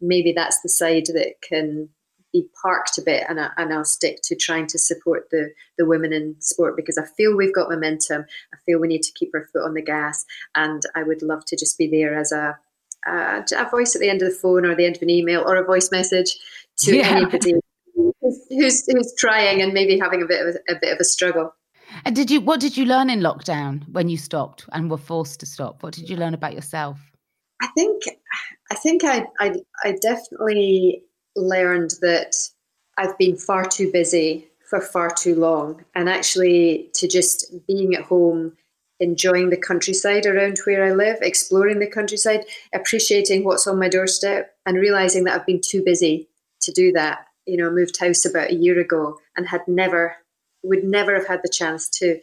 maybe that's the side that can be parked a bit, and, I, and I'll stick to trying to support the, the women in sport, because I feel we've got momentum. I feel we need to keep our foot on the gas, and I would love to just be there as a, a, a voice at the end of the phone or the end of an email or a voice message to yeah. anybody who's, who's trying and maybe having a bit of a, a bit of a struggle. And did you? What did you learn in lockdown when you stopped and were forced to stop? What did you learn about yourself? I think, I think I, I, I definitely learned that I've been far too busy for far too long, and actually to just being at home, enjoying the countryside around where I live, exploring the countryside, appreciating what's on my doorstep, and realizing that I've been too busy to do that. You know, I moved house about a year ago and had never, would never have had the chance to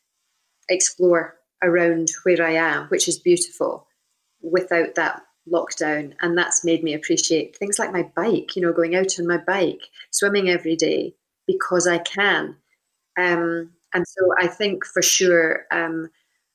explore around where I am, which is beautiful, without that lockdown. And that's made me appreciate things like my bike, you know, going out on my bike, swimming every day because I can. Um, and so I think for sure, um,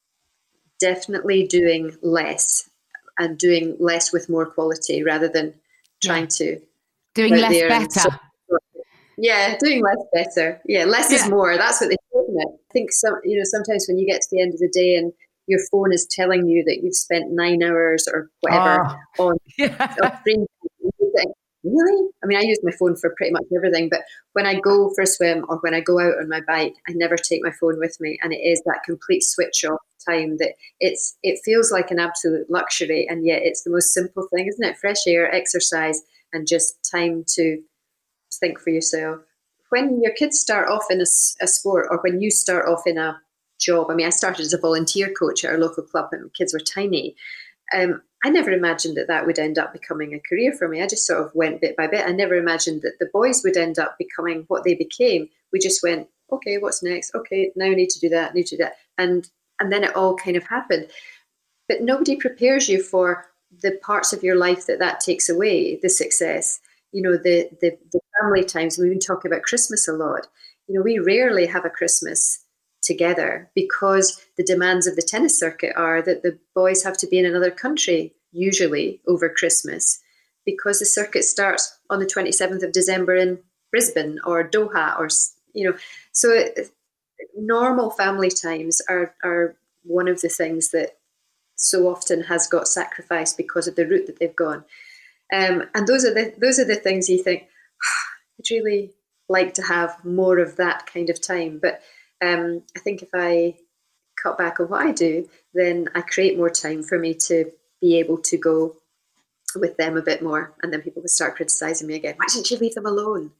definitely doing less and doing less with more quality rather than trying yeah. to doing less better. So, yeah, doing less better. Yeah, less yeah. is more. That's what they say, isn't it? I think some, you know, sometimes when you get to the end of the day and your phone is telling you that you've spent nine hours or whatever oh. on, yeah. on screen, you think, really? I mean, I use my phone for pretty much everything, but when I go for a swim or when I go out on my bike, I never take my phone with me, and it is that complete switch off time that it's it feels like an absolute luxury, and yet it's the most simple thing, isn't it? Fresh air, exercise, and just time to think for yourself. When your kids start off in a, a sport, or when you start off in a job, I mean, I started as a volunteer coach at our local club when my kids were tiny. Um, I never imagined that that would end up becoming a career for me. I just sort of went bit by bit. I never imagined that the boys would end up becoming what they became. We just went, okay, what's next? Okay, now I need to do that, need to do that. And and then it all kind of happened. But nobody prepares you for the parts of your life that that takes away, the success. You know, the, the, the family times. We've been talking about Christmas a lot. You know, we rarely have a Christmas together because the demands of the tennis circuit are that the boys have to be in another country, usually over Christmas, because the circuit starts on the twenty-seventh of December in Brisbane or Doha, or, you know, so it, normal family times are, are one of the things that so often has got sacrificed because of the route that they've gone. Um, and those are the those are the things you think, oh, I'd really like to have more of that kind of time. But um, I think if I cut back on what I do, then I create more time for me to be able to go with them a bit more. And then people will start criticizing me again. Why didn't you leave them alone?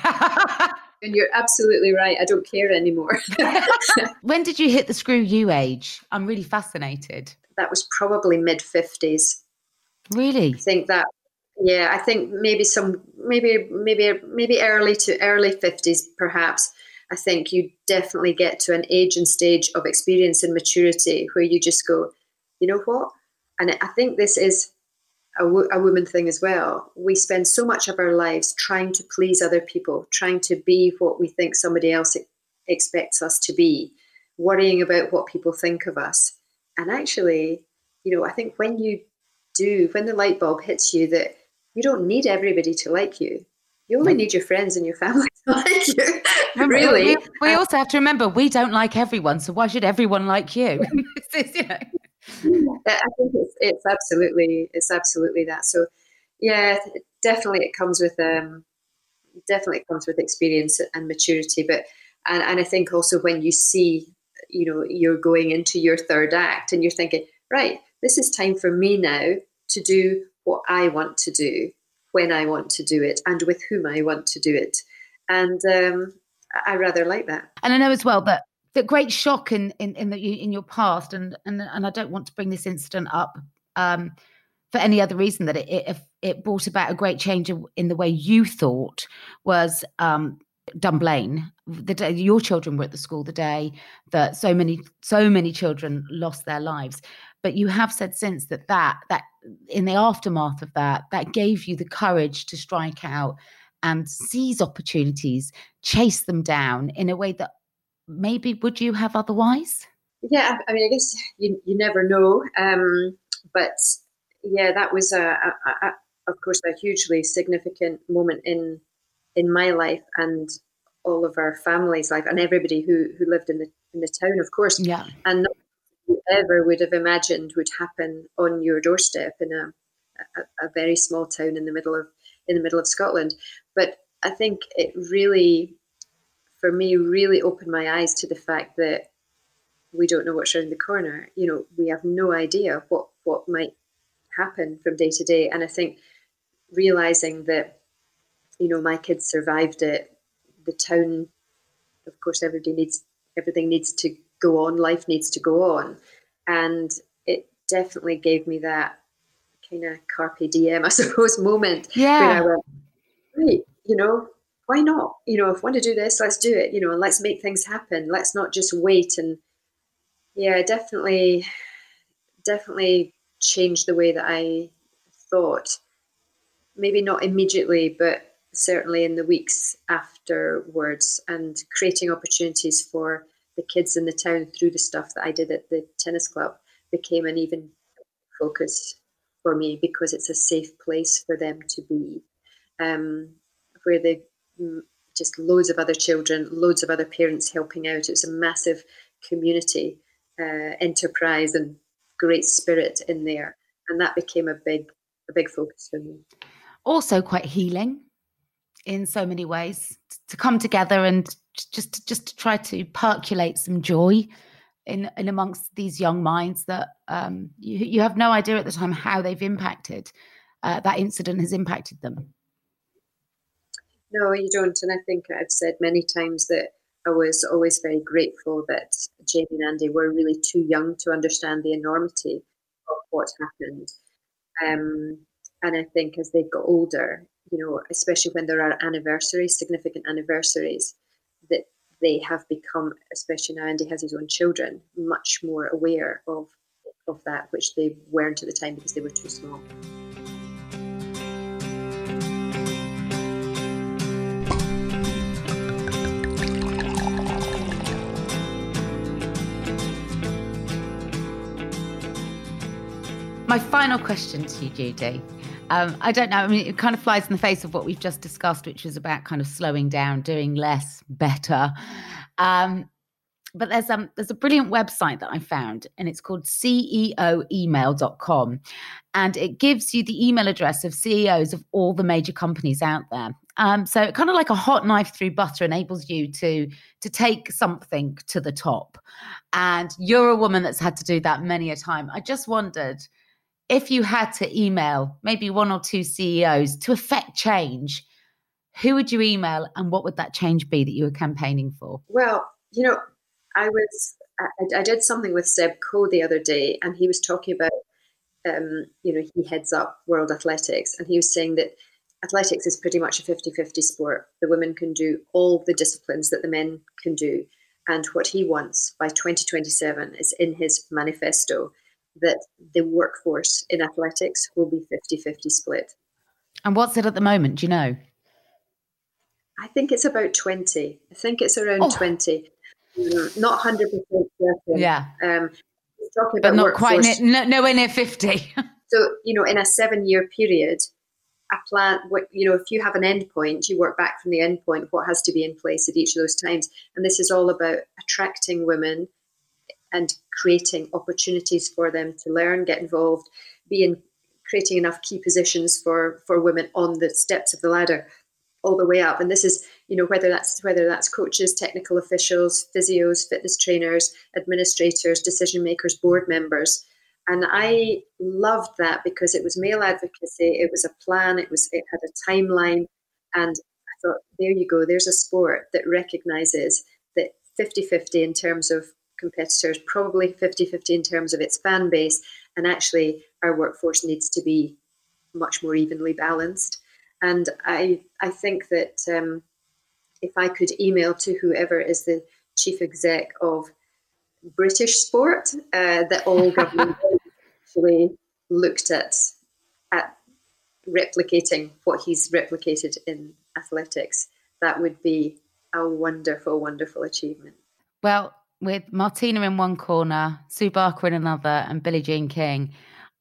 And you're absolutely right. I don't care anymore. When did you hit the screw you age? I'm really fascinated. That was probably mid fifties. Really? I think that, yeah, I think maybe some, maybe, maybe, maybe early to early fifties, perhaps. I think you definitely get to an age and stage of experience and maturity where you just go, you know what? And I think this is a, wo- a woman thing as well. We spend so much of our lives trying to please other people, trying to be what we think somebody else expects us to be, worrying about what people think of us. And actually, you know, I think when you do, when the light bulb hits you that you don't need everybody to like you, you only need your friends and your family to like you. Really. We, we also have to remember we don't like everyone, so why should everyone like you? You know. I think it's, it's absolutely it's absolutely that. So yeah, definitely it comes with um definitely it comes with experience and maturity. But and, and I think also when you see, you know, you're going into your third act and you're thinking, right, this is time for me now to do what I want to do, when I want to do it, and with whom I want to do it. And um, I rather like that. And I know as well that the great shock in in in, the, in your past, and, and and I don't want to bring this incident up um, for any other reason, that it, it it brought about a great change in the way you thought, was um, Dunblane. The day your children were at the school, the day that so many so many children lost their lives. But you have said since that that that in the aftermath of that, that gave you the courage to strike out and seize opportunities, chase them down in a way that maybe would you have otherwise? Yeah, I mean, I guess you you never know. Um, but yeah, that was a, a, a of course, a hugely significant moment in in my life and all of our family's life, and everybody who who lived in the in the town, of course. Yeah. And nothing you ever would have imagined would happen on your doorstep in a, a a very small town in the middle of in the middle of Scotland. But I think it really, for me, really opened my eyes to the fact that we don't know what's around the corner. You know, we have no idea what what might happen from day to day. And I think realizing that, you know, my kids survived it, the town, of course, everybody needs, everything needs to go on, life needs to go on. And it definitely gave me that kind of carpe diem, I suppose, moment Yeah. where I went, right, you know, why not? You know, if we want to do this, let's do it, you know, and let's make things happen. Let's not just wait. And yeah, definitely, definitely changed the way that I thought. Maybe not immediately, but certainly in the weeks afterwards, and creating opportunities for the kids in the town through the stuff that I did at the tennis club became an even focus for me, because it's a safe place for them to be, um, where they just loads of other children, loads of other parents helping out. It was a massive community uh, enterprise and great spirit in there, and that became a big, a big focus for me. Also quite healing in so many ways, to come together and just just to try to percolate some joy in, in amongst these young minds that um, you, you have no idea at the time how they've impacted, uh, that incident has impacted them. No, you don't. And I think I've said many times that I was always very grateful that Jamie and Andy were really too young to understand the enormity of what happened. Um, and I think as they've got older, you know, especially when there are anniversaries, significant anniversaries, that they have become, especially now Andy has his own children, much more aware of of that, which they weren't at the time because they were too small. My final question to you, Judy. Um, I don't know. I mean, it kind of flies in the face of what we've just discussed, which was about kind of slowing down, doing less, better. Um, but there's um there's a brilliant website that I found, and it's called C E O email dot com, and it gives you the email address of C E Os of all the major companies out there. Um, so kind of like a hot knife through butter enables you to to take something to the top. And you're a woman that's had to do that many a time. I just wondered, if you had to email maybe one or two C E Os to affect change, who would you email, and what would that change be that you were campaigning for? Well, you know, I was I, I did something with Seb Coe the other day, and he was talking about, um, you know, he heads up World Athletics, and he was saying that athletics is pretty much a fifty-fifty sport. The women can do all the disciplines that the men can do, and what he wants by twenty twenty-seven is in his manifesto that the workforce in athletics will be fifty-fifty split. And what's it at the moment? Do you know? I think it's about twenty. I think it's around oh. twenty. Mm, not one hundred percent certain. Yeah. Um, talking but about not workforce. quite, no, nowhere near fifty. So, you know, in a seven-year period, a plan, what, you know, if you have an endpoint, you work back from the endpoint, what has to be in place at each of those times. And this is all about attracting women and creating opportunities for them to learn, get involved, be in creating enough key positions for, for women on the steps of the ladder all the way up. And this is, you know, whether that's whether that's coaches, technical officials, physios, fitness trainers, administrators, decision makers, board members. And I loved that because it was male advocacy, it was a plan, it was it had a timeline. And I thought, there you go, there's a sport that recognizes that fifty-fifty in terms of competitors, probably fifty-fifty in terms of its fan base, and actually our workforce needs to be much more evenly balanced. And I I think that um, if I could email to whoever is the chief exec of British sport, uh, that all government actually looked at at replicating what he's replicated in athletics, that would be a wonderful, wonderful achievement. Well, with Martina in one corner, Sue Barker in another, and Billie Jean King,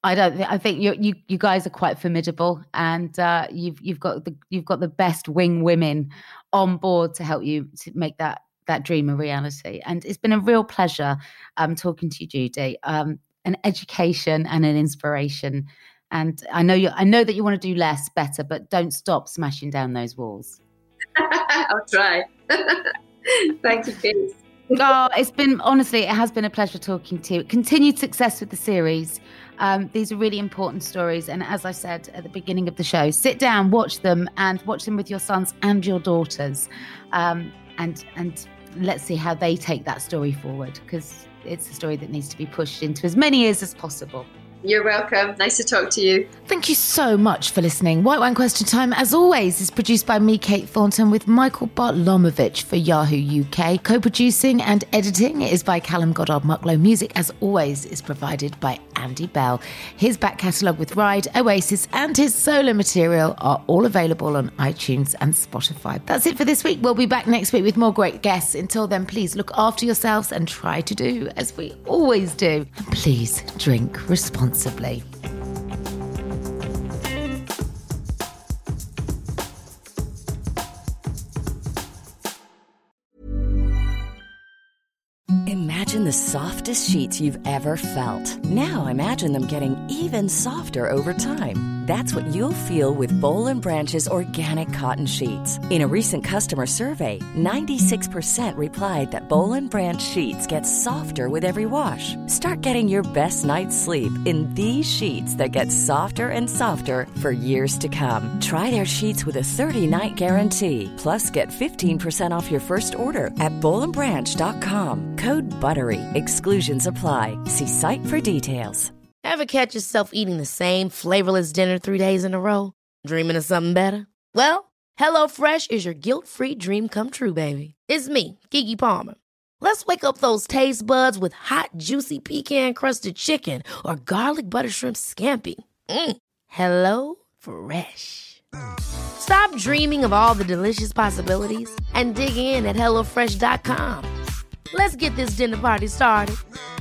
I don't. Th- I think you you you guys are quite formidable, and uh, you've you've got the you've got the best wing women on board to help you to make that that dream a reality. And it's been a real pleasure um, talking to you, Judy. Um, an education and an inspiration. And I know you. I know that you want to do less, better, but don't stop smashing down those walls. I'll try. Thank you, Kate. Oh, it's been, honestly, it has been a pleasure talking to you. Continued success with the series. Um, these are really important stories. And as I said at the beginning of the show, sit down, watch them, and watch them with your sons and your daughters. Um, and and let's see how they take that story forward, because it's a story that needs to be pushed into as many ears as possible. You're welcome. Nice to talk to you. Thank you so much for listening. White Wine Question Time, as always, is produced by me, Kate Thornton, with Michael Bartlomovich for Yahoo U K. Co-producing and editing is by Callum Goddard-Mucklow. Music, as always, is provided by Andy Bell. His back catalogue with Ride, Oasis, and his solo material are all available on iTunes and Spotify. That's it for this week. We'll be back next week with more great guests. Until then, please look after yourselves and try to do as we always do. And please drink responsibly. Responsibly. Imagine the softest sheets you've ever felt. Now imagine them getting even softer over time. That's what you'll feel with Boll and Branch's organic cotton sheets. In a recent customer survey, ninety-six percent replied that Boll and Branch sheets get softer with every wash. Start getting your best night's sleep in these sheets that get softer and softer for years to come. Try their sheets with a thirty-night guarantee. Plus, get fifteen percent off your first order at boll and branch dot com. Code BUTTERY. Exclusions apply. See site for details. Ever catch yourself eating the same flavorless dinner three days in a row? Dreaming of something better? Well, HelloFresh is your guilt-free dream come true, baby. It's me, Keke Palmer. Let's wake up those taste buds with hot, juicy pecan-crusted chicken or garlic butter shrimp scampi. Mm. Hello Fresh. Stop dreaming of all the delicious possibilities and dig in at hello fresh dot com. Let's get this dinner party started.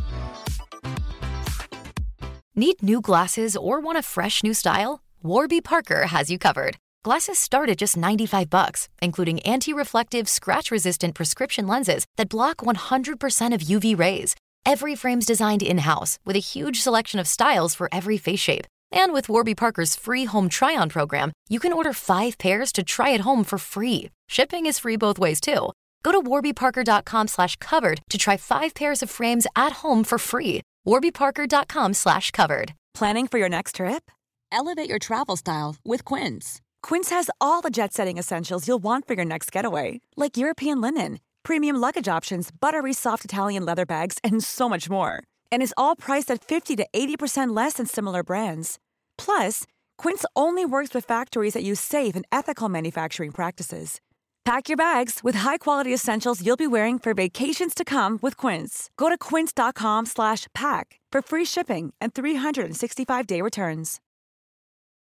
Need new glasses or want a fresh new style? Warby Parker has you covered. Glasses start at just ninety-five bucks, including anti-reflective, scratch-resistant prescription lenses that block one hundred percent of U V rays. Every frame's designed in-house with a huge selection of styles for every face shape. And with Warby Parker's free home try-on program, you can order five pairs to try at home for free. Shipping is free both ways, too. Go to warby parker dot com slash covered to try five pairs of frames at home for free. warby parker dot com slash covered. Planning for your next trip? Elevate your travel style with Quince. Quince has all the jet-setting essentials you'll want for your next getaway, like European linen, premium luggage options, buttery soft Italian leather bags, and so much more. And is all priced at fifty to eighty percent less than similar brands. Plus, Quince only works with factories that use safe and ethical manufacturing practices. Pack your bags with high-quality essentials you'll be wearing for vacations to come with Quince. Go to quince dot com slash pack for free shipping and three sixty-five day returns.